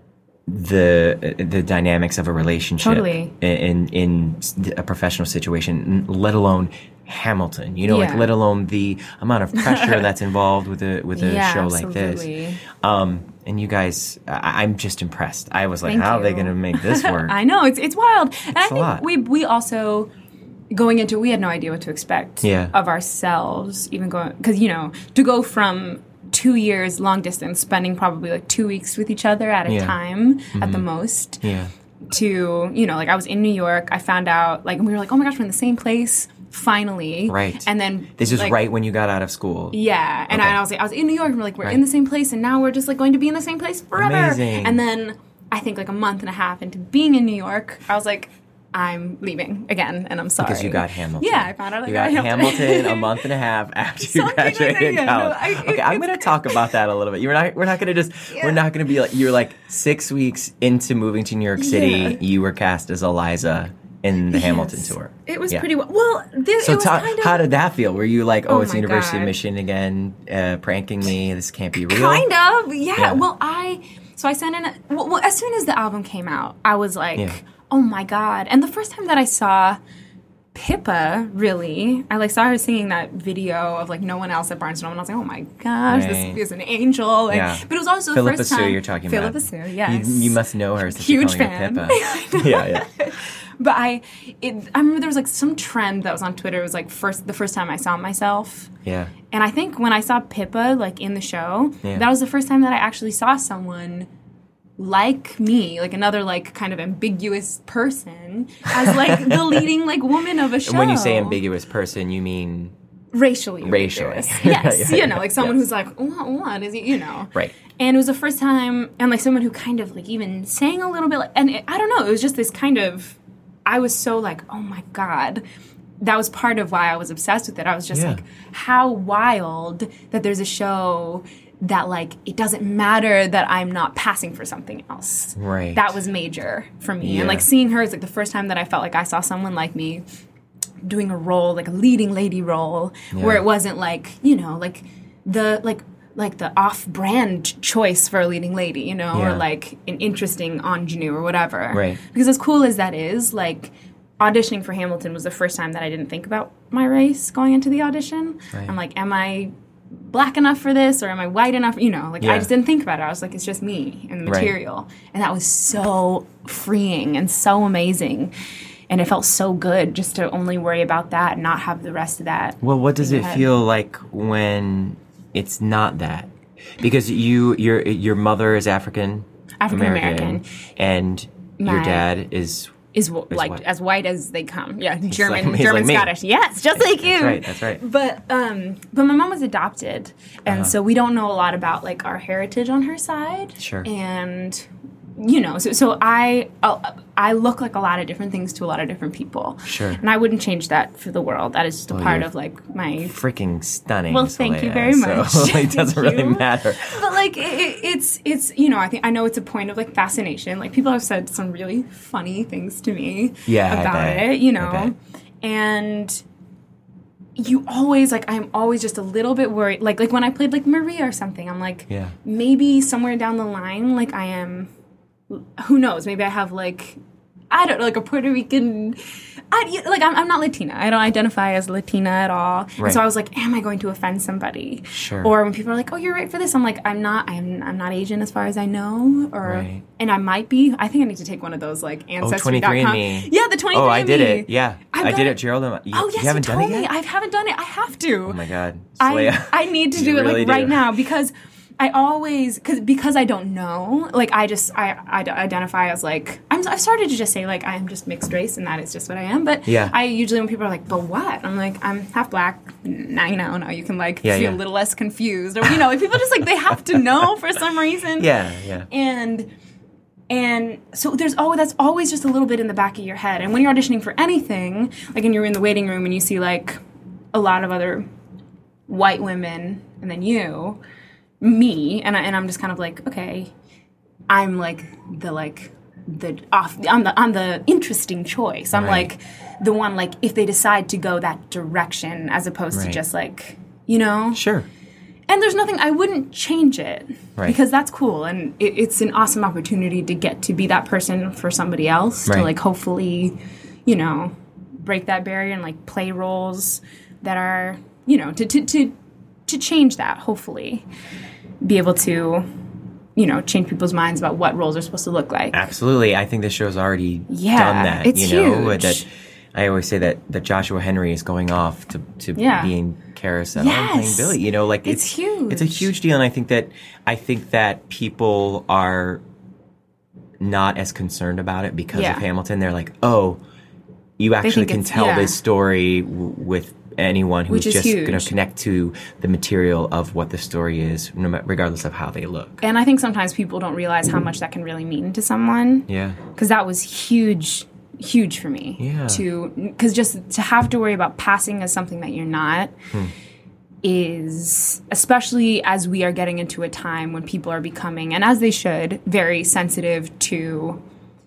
the the dynamics of a relationship Totally. in in a professional situation, let alone Hamilton. You know, like Yeah. let alone the amount of pressure that's involved with a with a Yeah, show like absolutely. this. Um, and you guys, I, I'm just impressed. I was like, Thank how are they you. going to make this work? I know, it's it's wild. And I a think lot. we we also going into it, we had no idea what to expect Yeah. of ourselves, even going because you know to go from two years long distance, spending probably like two weeks with each other at a Yeah. time at the most, Yeah. to you know like I was in New York, I found out like and we were like, oh my gosh, we're in the same place finally, Right. And then This is like, right when you got out of school. Yeah, and Okay. I, I was like, I was in New York, and we're like, we're Right. in the same place, and now we're just like going to be in the same place forever. Amazing. And then I think like a month and a half into being in New York, I was like, I'm leaving again, and I'm sorry Because you got Hamilton. Yeah, I found out I you got, got Hamilton. Hamilton a month and a half after you Something like that, graduated yeah, no, college. I- it- okay, I'm it's- going to talk about that a little bit. You're not. We're not going to just. We're not going to be like. You're like six weeks into moving to New York City. Yeah. You were cast as Eliza in the Hamilton Yes. tour. It was Yeah. pretty well. Well, this, So it was ta- kind of how did that feel? Were you like, oh, Oh it's my University of God. Michigan again, uh, pranking me? This can't be real. kind of yeah. Yeah. Well, I so I sent in. A, well, well, as soon as the album came out, I was like, Yeah. oh my god! And the first time that I saw Pippa, really, I like saw her singing that video of like no one else at Barnes and Noble, and I was like, oh my gosh, Right. this is an angel. And, Yeah. But it was also Philippa the first Sue, time. you're talking Philippa about. Sue, yes. You, you must know her since Huge you're calling fan. her Pippa. yeah, yeah. But I, it, I remember there was like some trend that was on Twitter. It was like first the first time I saw myself. Yeah. And I think when I saw Pippa, like, in the show, Yeah. that was the first time that I actually saw someone like me, like another, like, kind of ambiguous person, as, like, the leading, like, woman of a show. And when you say ambiguous person, you mean Racially Racially. ambiguous. Yes, Yeah, you know, yeah, like someone yes. who's like, what, what is he, you know. Right. And it was the first time, and, like, someone who kind of, like, even sang a little bit, like, and it, I don't know, it was just this kind of, I was so, like, oh, my God. That was part of why I was obsessed with it. I was just Yeah. like, how wild that there's a show that, like, it doesn't matter that I'm not passing for something else. Right. That was major for me. Yeah. And, like, seeing her is, like, the first time that I felt like I saw someone like me doing a role, like a leading lady role, Yeah. where it wasn't, like, you know, like, the, like, like the off-brand choice for a leading lady, you know, Yeah. or, like, an interesting ingenue or whatever. Right. Because as cool as that is, like, auditioning for Hamilton was the first time that I didn't think about my race going into the audition. Right. I'm like, am I black enough for this, or am I white enough? You know, like, Yeah. I just didn't think about it. I was like, it's just me and the Right. material. And that was so freeing and so amazing. And it felt so good just to only worry about that and not have the rest of that. Well, what does in it your head. feel like when it's not that? Because you, your, your mother is African African American. and your My- dad is Is w- like white. as white as they come. Yeah, like- German, he's German, like me. Scottish. Yes, just like you. That's right. That's right. But um, but my mom was adopted, and Uh-huh. so we don't know a lot about like our heritage on her side. Sure. And you know, so so I uh, I look like a lot of different things to a lot of different people. Sure. And I wouldn't change that for the world. That is just a Well, part you're of like my. Freaking stunning. Well, thank you Soleil, very much. So it Thank doesn't really you. matter. But like it, it's it's you know I think I know it's a point of like fascination. Like people have said some really funny things to me Yeah, I about bet. it, you I know, bet. and you always like I'm always just a little bit worried. Like like when I played like Maria or something, I'm like Yeah. maybe somewhere down the line, like I am. Who knows? Maybe I have like I don't know, like a Puerto Rican. I, like I'm, I'm not Latina. I don't identify as Latina at all. And Right. so I was like, am I going to offend somebody? Sure. Or when people are like, oh, you're right for this, I'm like, I'm not. I'm I'm not Asian as far as I know. Or Right. and I might be. I think I need to take one of those like Oh, ancestry dot com. twenty-three and me. Yeah, the twenty-three Oh, I and did me. it. Yeah. I've I got did it, Gerald. You, Oh yes, you haven't you done told it me. yet? I haven't done it. I have to. Oh my God. I, Soleil. I need to You do it really like right do. now because I always cause, because I don't know like I just I, I d- identify as like I'm, I've started to just say like I'm just mixed race and that is just what I am but Yeah. I usually when people are like but what I'm like I'm half black now you know now you can like Yeah, feel yeah. a little less confused or you know like people just like they have to know for some reason Yeah, yeah. and and so there's always that's always just a little bit in the back of your head and when you're auditioning for anything like and you're in the waiting room and you see like a lot of other white women and then you me and I, and I'm just kind of like okay I'm like the like the off I'm the I'm the interesting choice I'm Right. like the one like if they decide to go that direction as opposed to Right. just like you know Sure. and there's nothing I wouldn't change it Right. because that's cool and it, it's an awesome opportunity to get to be that person for somebody else to Right. like hopefully you know break that barrier and like play roles that are you know to to to, to change that hopefully be able to you know change people's minds about what roles are supposed to look like Absolutely. I think this show's already Yeah, done that. it's you know, huge. that I always say that, that Joshua Henry is going off to, to Yeah. being Carousel and playing Yes. Billy. You know, like It's it's huge. It's a huge deal, and I think that I think that people are not as concerned about it because Yeah. of Hamilton. They're like, oh, you actually think can it's- tell yeah. this story w- with anyone who's Which is just going to huge. connect to the material of what the story is, no ma- regardless of how they look. and I think sometimes people don't realize how much that can really mean to someone Yeah. because that was huge huge for me Yeah. to because just to have to worry about passing as something that you're not Hmm. is especially as we are getting into a time when people are becoming and as they should very sensitive to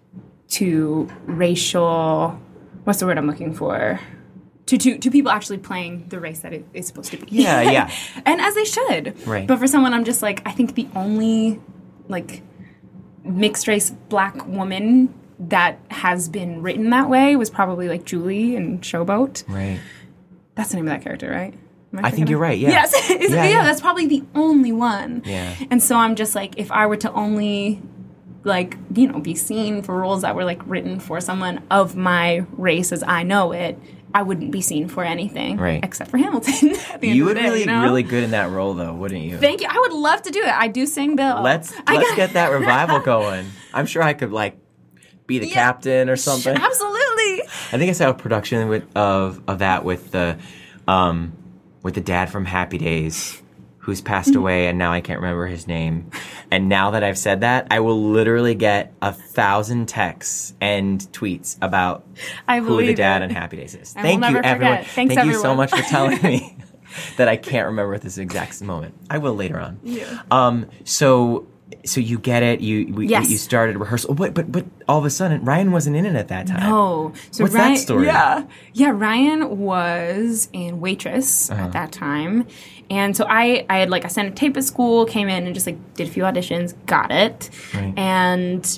to racial what's the word I'm looking for to, to, to people actually playing the race that it is supposed to be. Yeah, yeah. And as they should. Right. But for someone, I'm just like, I think the only, like, mixed race black woman that has been written that way was probably, like, Julie in Showboat. Right. That's the name of that character, right? Am I think thinking you're of- right, yeah. Yes. Is- Yeah, yeah, yeah. that's probably the only one. Yeah. And so I'm just like, if I were to only, like, you know, be seen for roles that were, like, written for someone of my race as I know it, I wouldn't be seen for anything. Right. Except for Hamilton at the end You of would the day, really, you know? really good in that role, though, wouldn't you? Thank you. I would love to do it. I do sing Bill. Let's I let's got- get that revival going. I'm sure I could like be the Yeah. captain or something. Absolutely. I think I saw a production with of of that with the um with the dad from Happy Days who's passed Mm-hmm. away and now I can't remember his name. And now that I've said that, I will literally get a thousand texts and tweets about I who believe the dad it. in Happy Days is. I will Thank you, never forget. everyone. Thanks, Thank you so everyone. much for telling me that I can't remember at this exact moment. I will later on. Yeah. Um. So. So you get it. You we, Yes. you started rehearsal. But but but all of a sudden Ryan wasn't in it at that time. No. So What's Ryan, that story? Yeah. Yeah, Ryan was in Waitress Uh-huh. at that time. And so I, I had like I sent a tape at school, came in and just like did a few auditions, got it. Right. And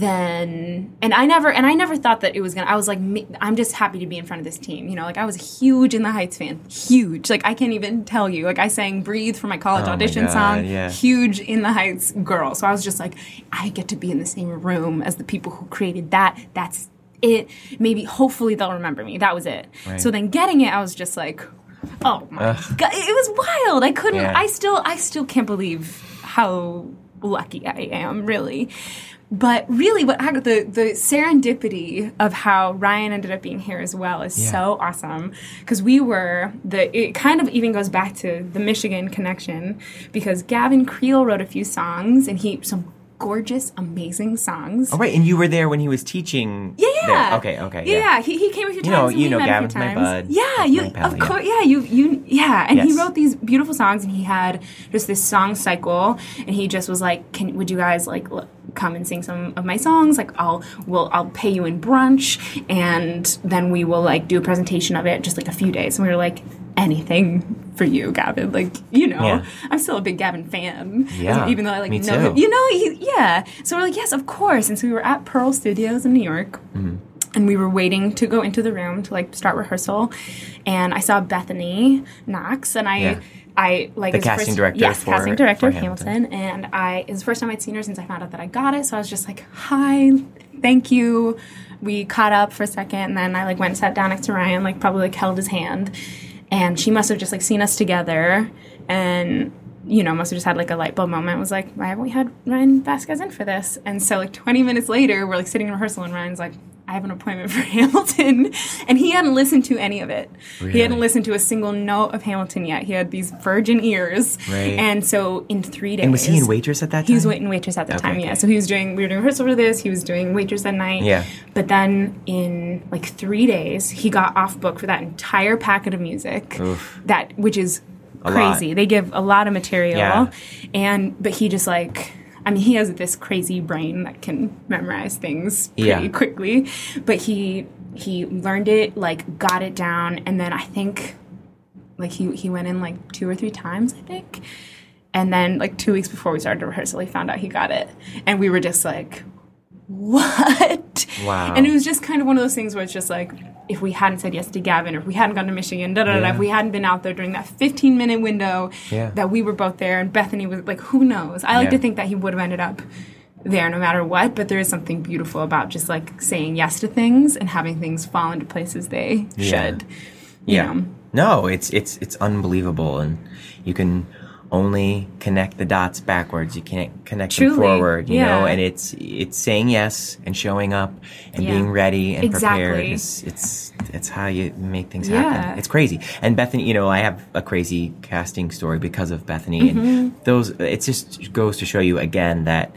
then and I never and I never thought that it was gonna I was like me- I'm just happy to be in front of this team. You know, like I was a huge In the Heights fan. Huge. Like I can't even tell you. Like I sang Breathe for my college Oh my audition God, song. yeah. Huge In the Heights girl. So I was just like, I get to be in the same room as the people who created that. That's it. Maybe hopefully they'll remember me. That was it. Right. So then getting it, I was just like, oh my Ugh. god. It was wild. I couldn't Yeah. I still I still can't believe how lucky I am, really. But really, what I, the the serendipity of how Ryan ended up being here as well is Yeah. so awesome because we were the. It kind of even goes back to the Michigan connection because Gavin Creel wrote a few songs and he some gorgeous, amazing songs. Oh, right. And you were there when he was teaching. Yeah, yeah. There. Okay, okay. Yeah, Yeah. yeah. He, he came a few You times. know, and you we know, met a few Gavin's my times. bud. Yeah, That's you my pal, of yeah. course. Yeah, you you yeah. And he Yes. wrote these beautiful songs, and he had just this song cycle, and he just was like, "Can would you guys like l- come and sing some of my songs? Like, I'll will I'll pay you in brunch, and then we will like do a presentation of it, just like a few days." And we were like, anything for you, Gavin. Like, you know, Yeah. I'm still a big Gavin fan. Yeah, Even though I like me know too. him. You know, he, yeah. So we're like, yes, of course. And so we were at Pearl Studios in New York. Mm-hmm. And we were waiting to go into the room to like start rehearsal. And I saw Bethany Knox, and I Yeah. I like The his casting first, director yes, for- casting director for of Hamilton. Hamilton. And I it was the first time I'd seen her since I found out that I got it. So I was just like, hi, thank you. We caught up for a second, and then I like went and sat down next to Ryan, like probably like held his hand. And she must have just like seen us together, and you know, must have just had like a light bulb moment. Was like, why haven't we had Ryan Vasquez in for this? And so like twenty minutes later, we're like sitting in rehearsal, and Ryan's like, I have an appointment for Hamilton. And he hadn't listened to any of it. Really? He hadn't listened to a single note of Hamilton yet. He had these virgin ears. Right. And so in three days. And was he in Waitress at that time? He was in Waitress at the Okay, time, yeah. okay. So he was doing, we were doing rehearsal for this. He was doing Waitress that night. Yeah. But then in like three days, he got off book for that entire packet of music. Oof. That, which is A crazy. lot. They give a lot of material. Yeah. And, but he just like, I mean, he has this crazy brain that can memorize things pretty Yeah. quickly. But he he learned it, like got it down, and then I think like he he went in like two or three times, I think. And then like two weeks before we started rehearsal, he found out he got it. And we were just like, what? Wow. And it was just kind of one of those things where it's just like, if we hadn't said yes to Gavin, or if we hadn't gone to Michigan, da da da, Yeah. if we hadn't been out there during that fifteen minute window Yeah. that we were both there, and Bethany was like, who knows? I like Yeah. to think that he would have ended up there no matter what, but there is something beautiful about just like saying yes to things and having things fall into places they Yeah. should. You Yeah. know? No, it's it's it's unbelievable, and you can only connect the dots backwards. You can't connect Truly, them forward, you yeah. know. And it's it's saying yes and showing up and Yeah. being ready and Exactly. prepared. It's it's it's how you make things Yeah. happen. It's crazy. And Bethany, you know, I have a crazy casting story because of Bethany, Mm-hmm. and those. It just goes to show you again that.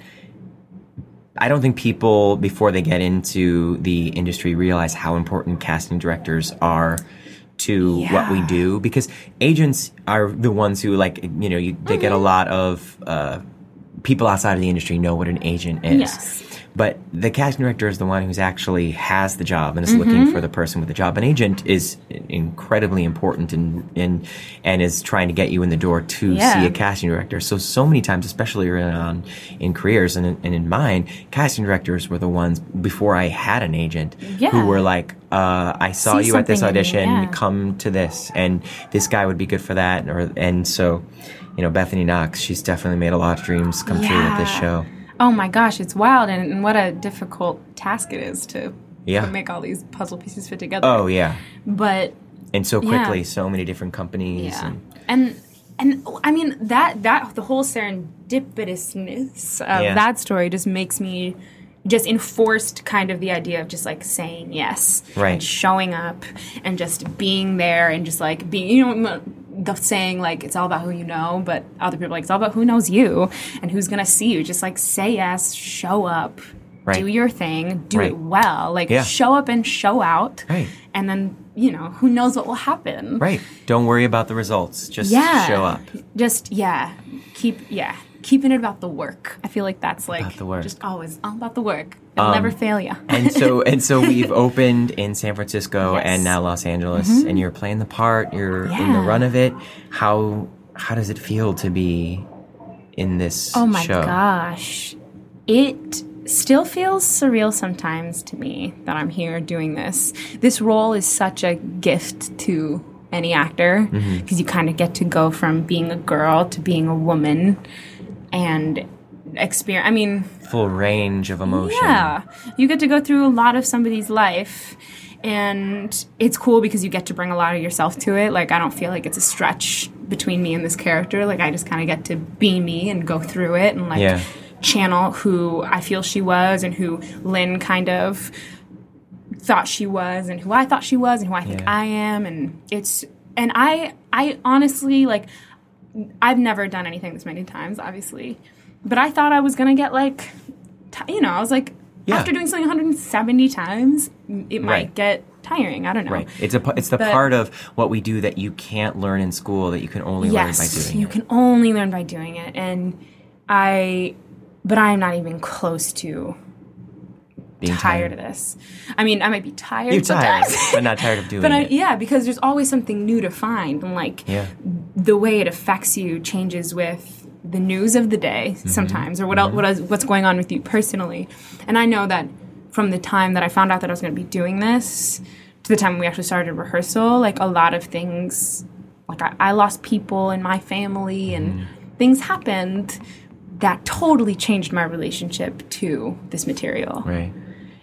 I don't think people, before they get into the industry, realize how important casting directors are to what we Yeah. do, because agents are the ones who, like, you know, you, they Mm-hmm. get a lot of uh, people outside of the industry know what an agent is. Yes. But the casting director is the one who's actually has the job and is Mm-hmm. looking for the person with the job. An agent is incredibly important and and and is trying to get you in the door to Yeah. see a casting director. So so many times, especially early on in careers and in, and in mine, casting directors were the ones before I had an agent Yeah. who were like, uh, "I saw See you at this something in you, audition. yeah. Come to this, and this guy would be good for that." Or and so, you know, Bethany Knox, she's definitely made a lot of dreams come true with this Yeah. show. Oh my gosh, it's wild, and, and what a difficult task it is to, Yeah. to make all these puzzle pieces fit together. Oh yeah. But And so quickly, Yeah. so many different companies. yeah, And, and and I mean that that the whole serendipitousness of Yeah. that story just makes me just enforced kind of the idea of just like saying yes, Right. and showing up, and just being there, and just like being, you know, the saying like it's all about who you know, but other people are like it's all about who knows you and who's gonna see you. Just like say yes, show up, Right. do your thing, do Right. it well, like Yeah. show up and show out, Right. and then you know who knows what will happen. right. Don't worry about the results. Just Yeah. show up. Just yeah. Keep yeah. Keeping it about the work. I feel like that's like About the work. just always all about the work. It'll never fail you. and so and so we've opened in San Francisco Yes. and now Los Angeles, and you're playing the part. You're in the Yeah. run of it. How how does it feel to be in this Oh my show? gosh. It still feels surreal sometimes to me that I'm here doing this. This role is such a gift to any actor because Mm-hmm. you kind of get to go from being a girl to being a woman and experience. I mean, Full range of emotion. yeah, you get to go through a lot of somebody's life, and it's cool because you get to bring a lot of yourself to it. Like, I don't feel like it's a stretch between me and this character. Like, I just kind of get to be me and go through it and, like, Yeah. channel who I feel she was and who Lynn kind of thought she was and who I thought she was and who I think Yeah. I am. And it's, and I, I honestly, like, I've never done anything this many times, obviously. but I thought I was going to get, like, t- you know, I was like, Yeah. after doing something one hundred seventy times, it might Right. get tiring. I don't know. Right. It's a it's the But- part of what we do that you can't learn in school, that you can only Yes, learn by doing you it. can only learn by doing it. And I, but I am not even close to Being tired of this. I mean, I might be tired You're tired, sometimes. but not tired of doing But I, it. yeah, because there's always something new to find. And, like, Yeah. the way it affects you changes with the news of the day Mm-hmm. sometimes, or what else, what is, what's going on with you personally. And I know that from the time that I found out that I was going to be doing this to the time we actually started rehearsal, like, a lot of things, like, I, I lost people in my family, and Mm-hmm. things happened that totally changed my relationship to this material. Right.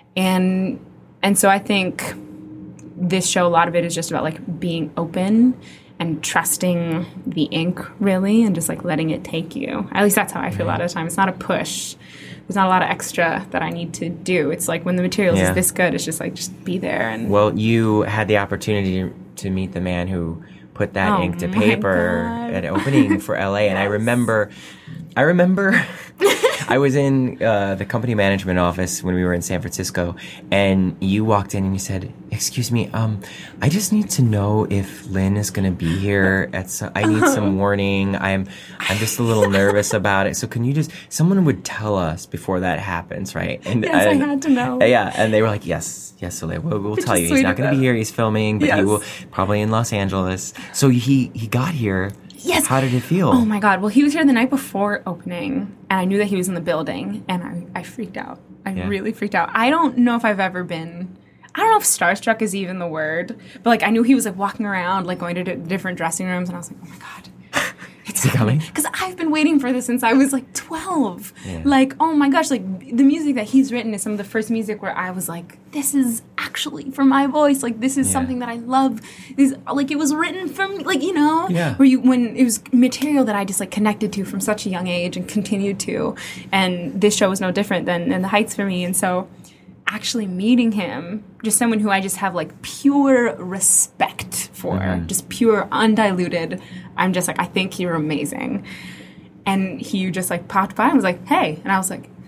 And and so I think this show, a lot of it is just about, like, being open and trusting the ink, really, and just, like, letting it take you. At least that's how I feel a lot of the time. It's not a push. There's not a lot of extra that I need to do. It's like when the materials Yeah. is this good, it's just like, just be there. And Well, you had the opportunity to meet the man who put that Oh ink to my paper God. at opening for L A. And I remember, I remember I was in uh, the company management office when we were in San Francisco, and you walked in and you said, "Excuse me, um, I just need to know if Lynn is going to be here. At some, I need some warning. I'm, I'm just a little nervous about it. So can you just, someone would tell us before that happens, right?" And Yes, I and- had to know. Yeah, and they were like, "Yes, yes, Soleil, we'll, we'll Which tell is you. He's sweet not of going to be them. here. He's filming, but he Yes. will probably in Los Angeles." So he he got here. Yes. How did it feel? Oh my God. Well, he was here the night before opening, and I knew that he was in the building, and I, I freaked out. I Yeah. really freaked out. I don't know if I've ever been, I don't know if starstruck is even the word, but, like, I knew he was, like, walking around, like, going to d- different dressing rooms, and I was like, oh my God. It's he coming? Because I've been waiting for this since I was, like, twelve. Yeah. Like, oh my gosh, like, the music that he's written is some of the first music where I was like, this is actually for my voice. Like, this is Yeah. something that I love. This, like, it was written for me, like, you know? Yeah. Where you, when it was material that I just, like, connected to from such a young age and continued to. And this show was no different than, than The Heights for me. And so actually meeting him, just someone who I just have, like, pure respect for, Mm-hmm. just pure, undiluted, I'm just like, I think you're amazing. And he just, like, popped by and was like, hey. And I was like,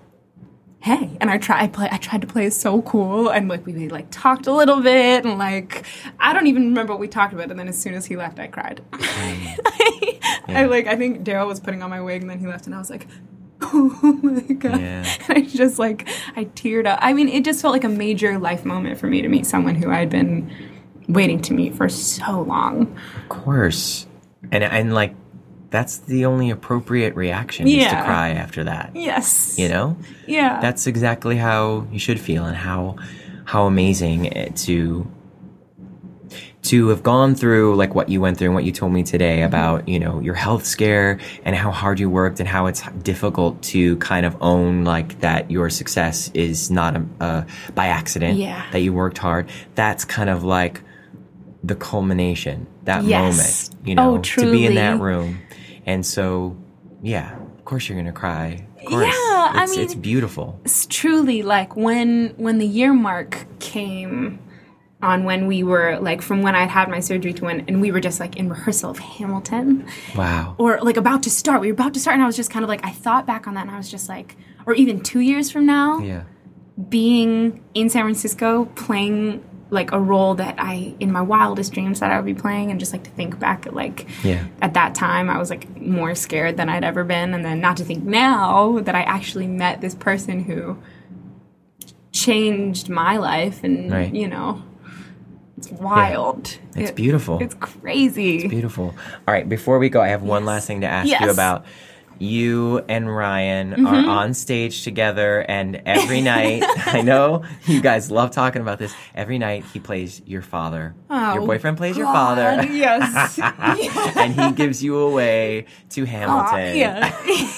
hey. And I tried, I, play, I tried to play it so cool. And, like, we, we, like, talked a little bit. And, like, I don't even remember what we talked about. And then as soon as he left, I cried. I, I, like, I think Daryl was putting on my wig, and then he left. And I was like, oh, my God. Yeah. And I just, like, I teared up. I mean, it just felt like a major life moment for me to meet someone who I had been waiting to meet for so long. Of course. And and like, that's the only appropriate reaction is to Yeah. cry after that. Yes. You know? Yeah. That's exactly how you should feel, and how how amazing it to to have gone through like what you went through and what you told me today about, you know, your health scare and how hard you worked and how it's difficult to kind of own like that your success is not a, uh, by accident, Yeah. that you worked hard. That's kind of like the culmination, that Yes. moment, you know, Oh, to be in that truly. room. And so, yeah, of course you're going to cry. Of course. Yeah, I it's, mean- it's beautiful. It's truly like when when the year mark came on, when we were like from when I had had my surgery to when, and we were just like in rehearsal of Hamilton, Wow. or like about to start. We were about to start, and I was just kind of like, I thought back on that, and I was just like, or even two years from now, Yeah. being in San Francisco playing like a role that I, in my wildest dreams, that I would be playing, and just like to think back at like Yeah. at that time I was like more scared than I'd ever been, and then not to think now that I actually met this person who changed my life, and Right. you know, it's wild. It's It- beautiful. It's crazy. Beautiful. All right, before we go, I have one Yes. last thing to ask Yes. you about. You and Ryan Mm-hmm. are on stage together, and every night, I know you guys love talking about this, every night he plays your father. Oh, your boyfriend plays your God, father. Yes. And he gives you away to Hamilton. Aw, yeah.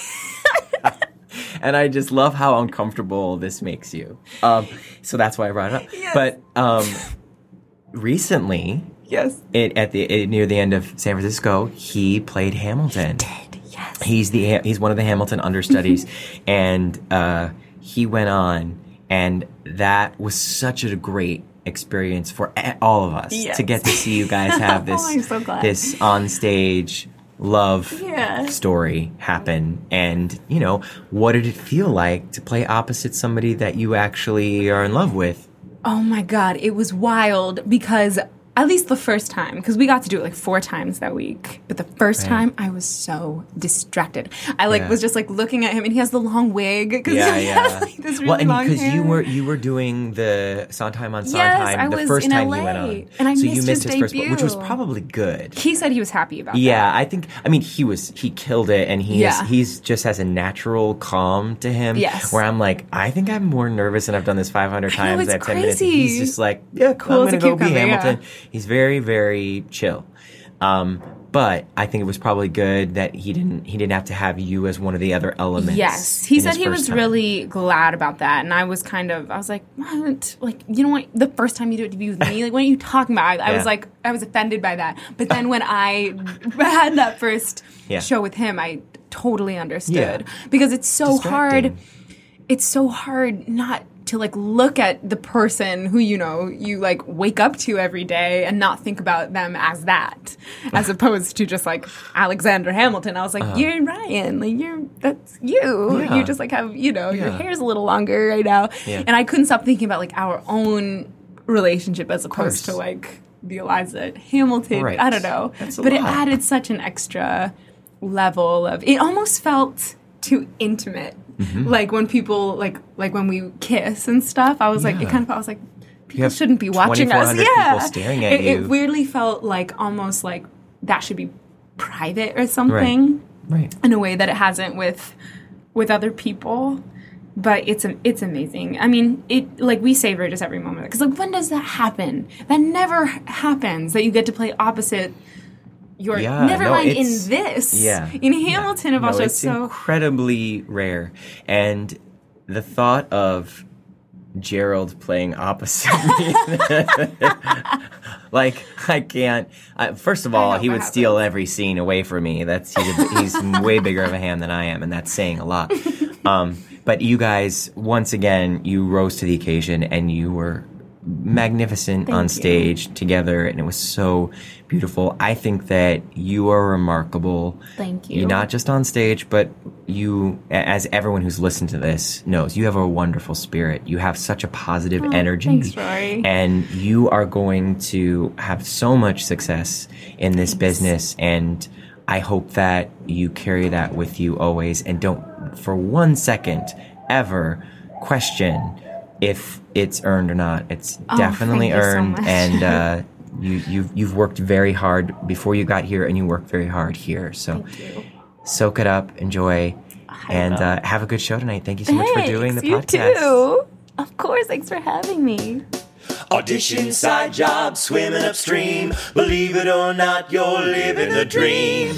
And I just love how uncomfortable this makes you. Um, so that's why I brought it up. Yes. But um, recently, Yes. it, at the it, near the end of San Francisco, he played Hamilton. Yes. He's the he's one of the Hamilton understudies, and uh, he went on, and that was such a great experience for a- all of us Yes. to get to see you guys have this Oh, I'm so glad. this on stage love Yeah. story happen? And, you know, what did it feel like to play opposite somebody that you actually are in love with? Oh my God, it was wild because at least the first time, because we got to do it like four times that week. But the first Right. time, I was so distracted. I like Yeah. was just like looking at him, and he has the long wig because Yeah, he yeah. has like this really well, and long because hair. you were you were doing the Sondheim on Yes, Sondheim I the was first in time L A, you went on, and I so you missed missed his his first, which was debut. probably good. He said he was happy about Yeah, that. I think. I mean, he was. He killed it, and he Yeah. is. He's just has a natural calm to him. Yes. Where I'm like, I think I'm more nervous, and I've done this five hundred I know, times. it's I have ten minutes. And crazy. he's just like, yeah, Cool I'm as a gonna go be cucumber, yeah. Hamilton. He's very, very chill. Um, but I think it was probably good that he didn't. He didn't have to have you as one of the other elements. Yes, he in said his he first was time. really glad about that, and I was kind of, I was like, what? Like, you know what? The first time you do a debut with me, like, what are you talking about? I, I Yeah. was like, I was offended by that. But then when I had that first Yeah. show with him, I totally understood Yeah. because it's so hard. Distracting. It's so hard not to like look at the person who you know you like wake up to every day and not think about them as that, as opposed to just like Alexander Hamilton. I was like, you're Ryan, like you're that's you. Yeah. You just like have you know your Yeah. hair's a little longer right now, Yeah. and I couldn't stop thinking about like our own relationship as opposed to course. like the Eliza Hamilton. Right. I don't know, That's a but it lot. added such an extra level of. It almost felt too intimate. Mm-hmm. Like when people like like when we kiss and stuff, I was like, it Yeah. kind of I was like, people have shouldn't be watching us. 2,four hundred Yeah, people staring at it, you. it weirdly felt like almost like that should be private or something Right. in a way that it hasn't with with other people. But it's it's amazing. I mean, it like we savor just every moment because like when does that happen? That never happens. That you get to play opposite. Your Yeah, never no, mind in it's- this. Yeah. In Hamilton of no, also it's so incredibly rare. And the thought of Gerald playing opposite me, like I can't. I, first of all, know he what would steal every scene away from me. That's he's, a, he's way bigger of a hand than I am, and that's saying a lot. Um, but you guys, once again, you rose to the occasion, and you were magnificent Thank on you. stage together, and it was so beautiful. I think that you are remarkable. Thank you. You're not just on stage, but you, a- as everyone who's listened to this knows, you have a wonderful spirit. You have such a positive energy. thanks, Rory. And you are going to have so much success in this business. And I hope that you carry that with you always and don't for one second ever question if it's earned or not. It's Oh, definitely thank you so earned. much. And uh, you, you've, you've worked very hard before you got here, and you worked very hard here. So Thank you. soak it up, enjoy, and uh, have a good show tonight. Thank you so much for doing the Thanks, podcast. You too. Of course. Thanks for having me. Audition, side job, swimming upstream. Believe it or not, you're living the dream.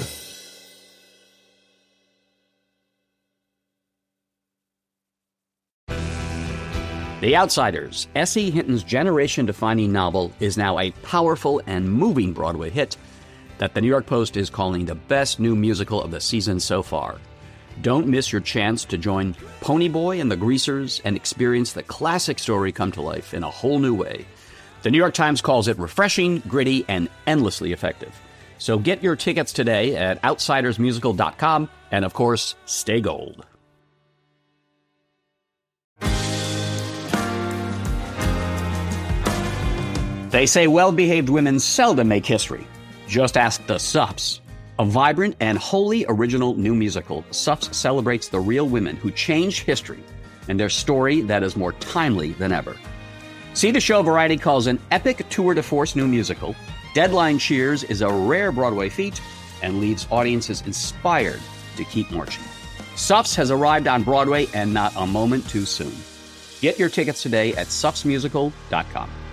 The Outsiders, S E. Hinton's generation-defining novel, is now a powerful and moving Broadway hit that the New York Post is calling the best new musical of the season so far. Don't miss your chance to join Ponyboy and the Greasers and experience the classic story come to life in a whole new way. The New York Times calls it refreshing, gritty, and endlessly effective. So get your tickets today at outsiders musical dot com, and of course, stay gold. They say well-behaved women seldom make history. Just ask the Suffs. A vibrant and wholly original new musical, Suffs celebrates the real women who changed history and their story that is more timely than ever. See the show Variety calls an epic tour de force new musical. Deadline cheers is a rare Broadway feat and leaves audiences inspired to keep marching. Suffs has arrived on Broadway and not a moment too soon. Get your tickets today at suffs musical dot com.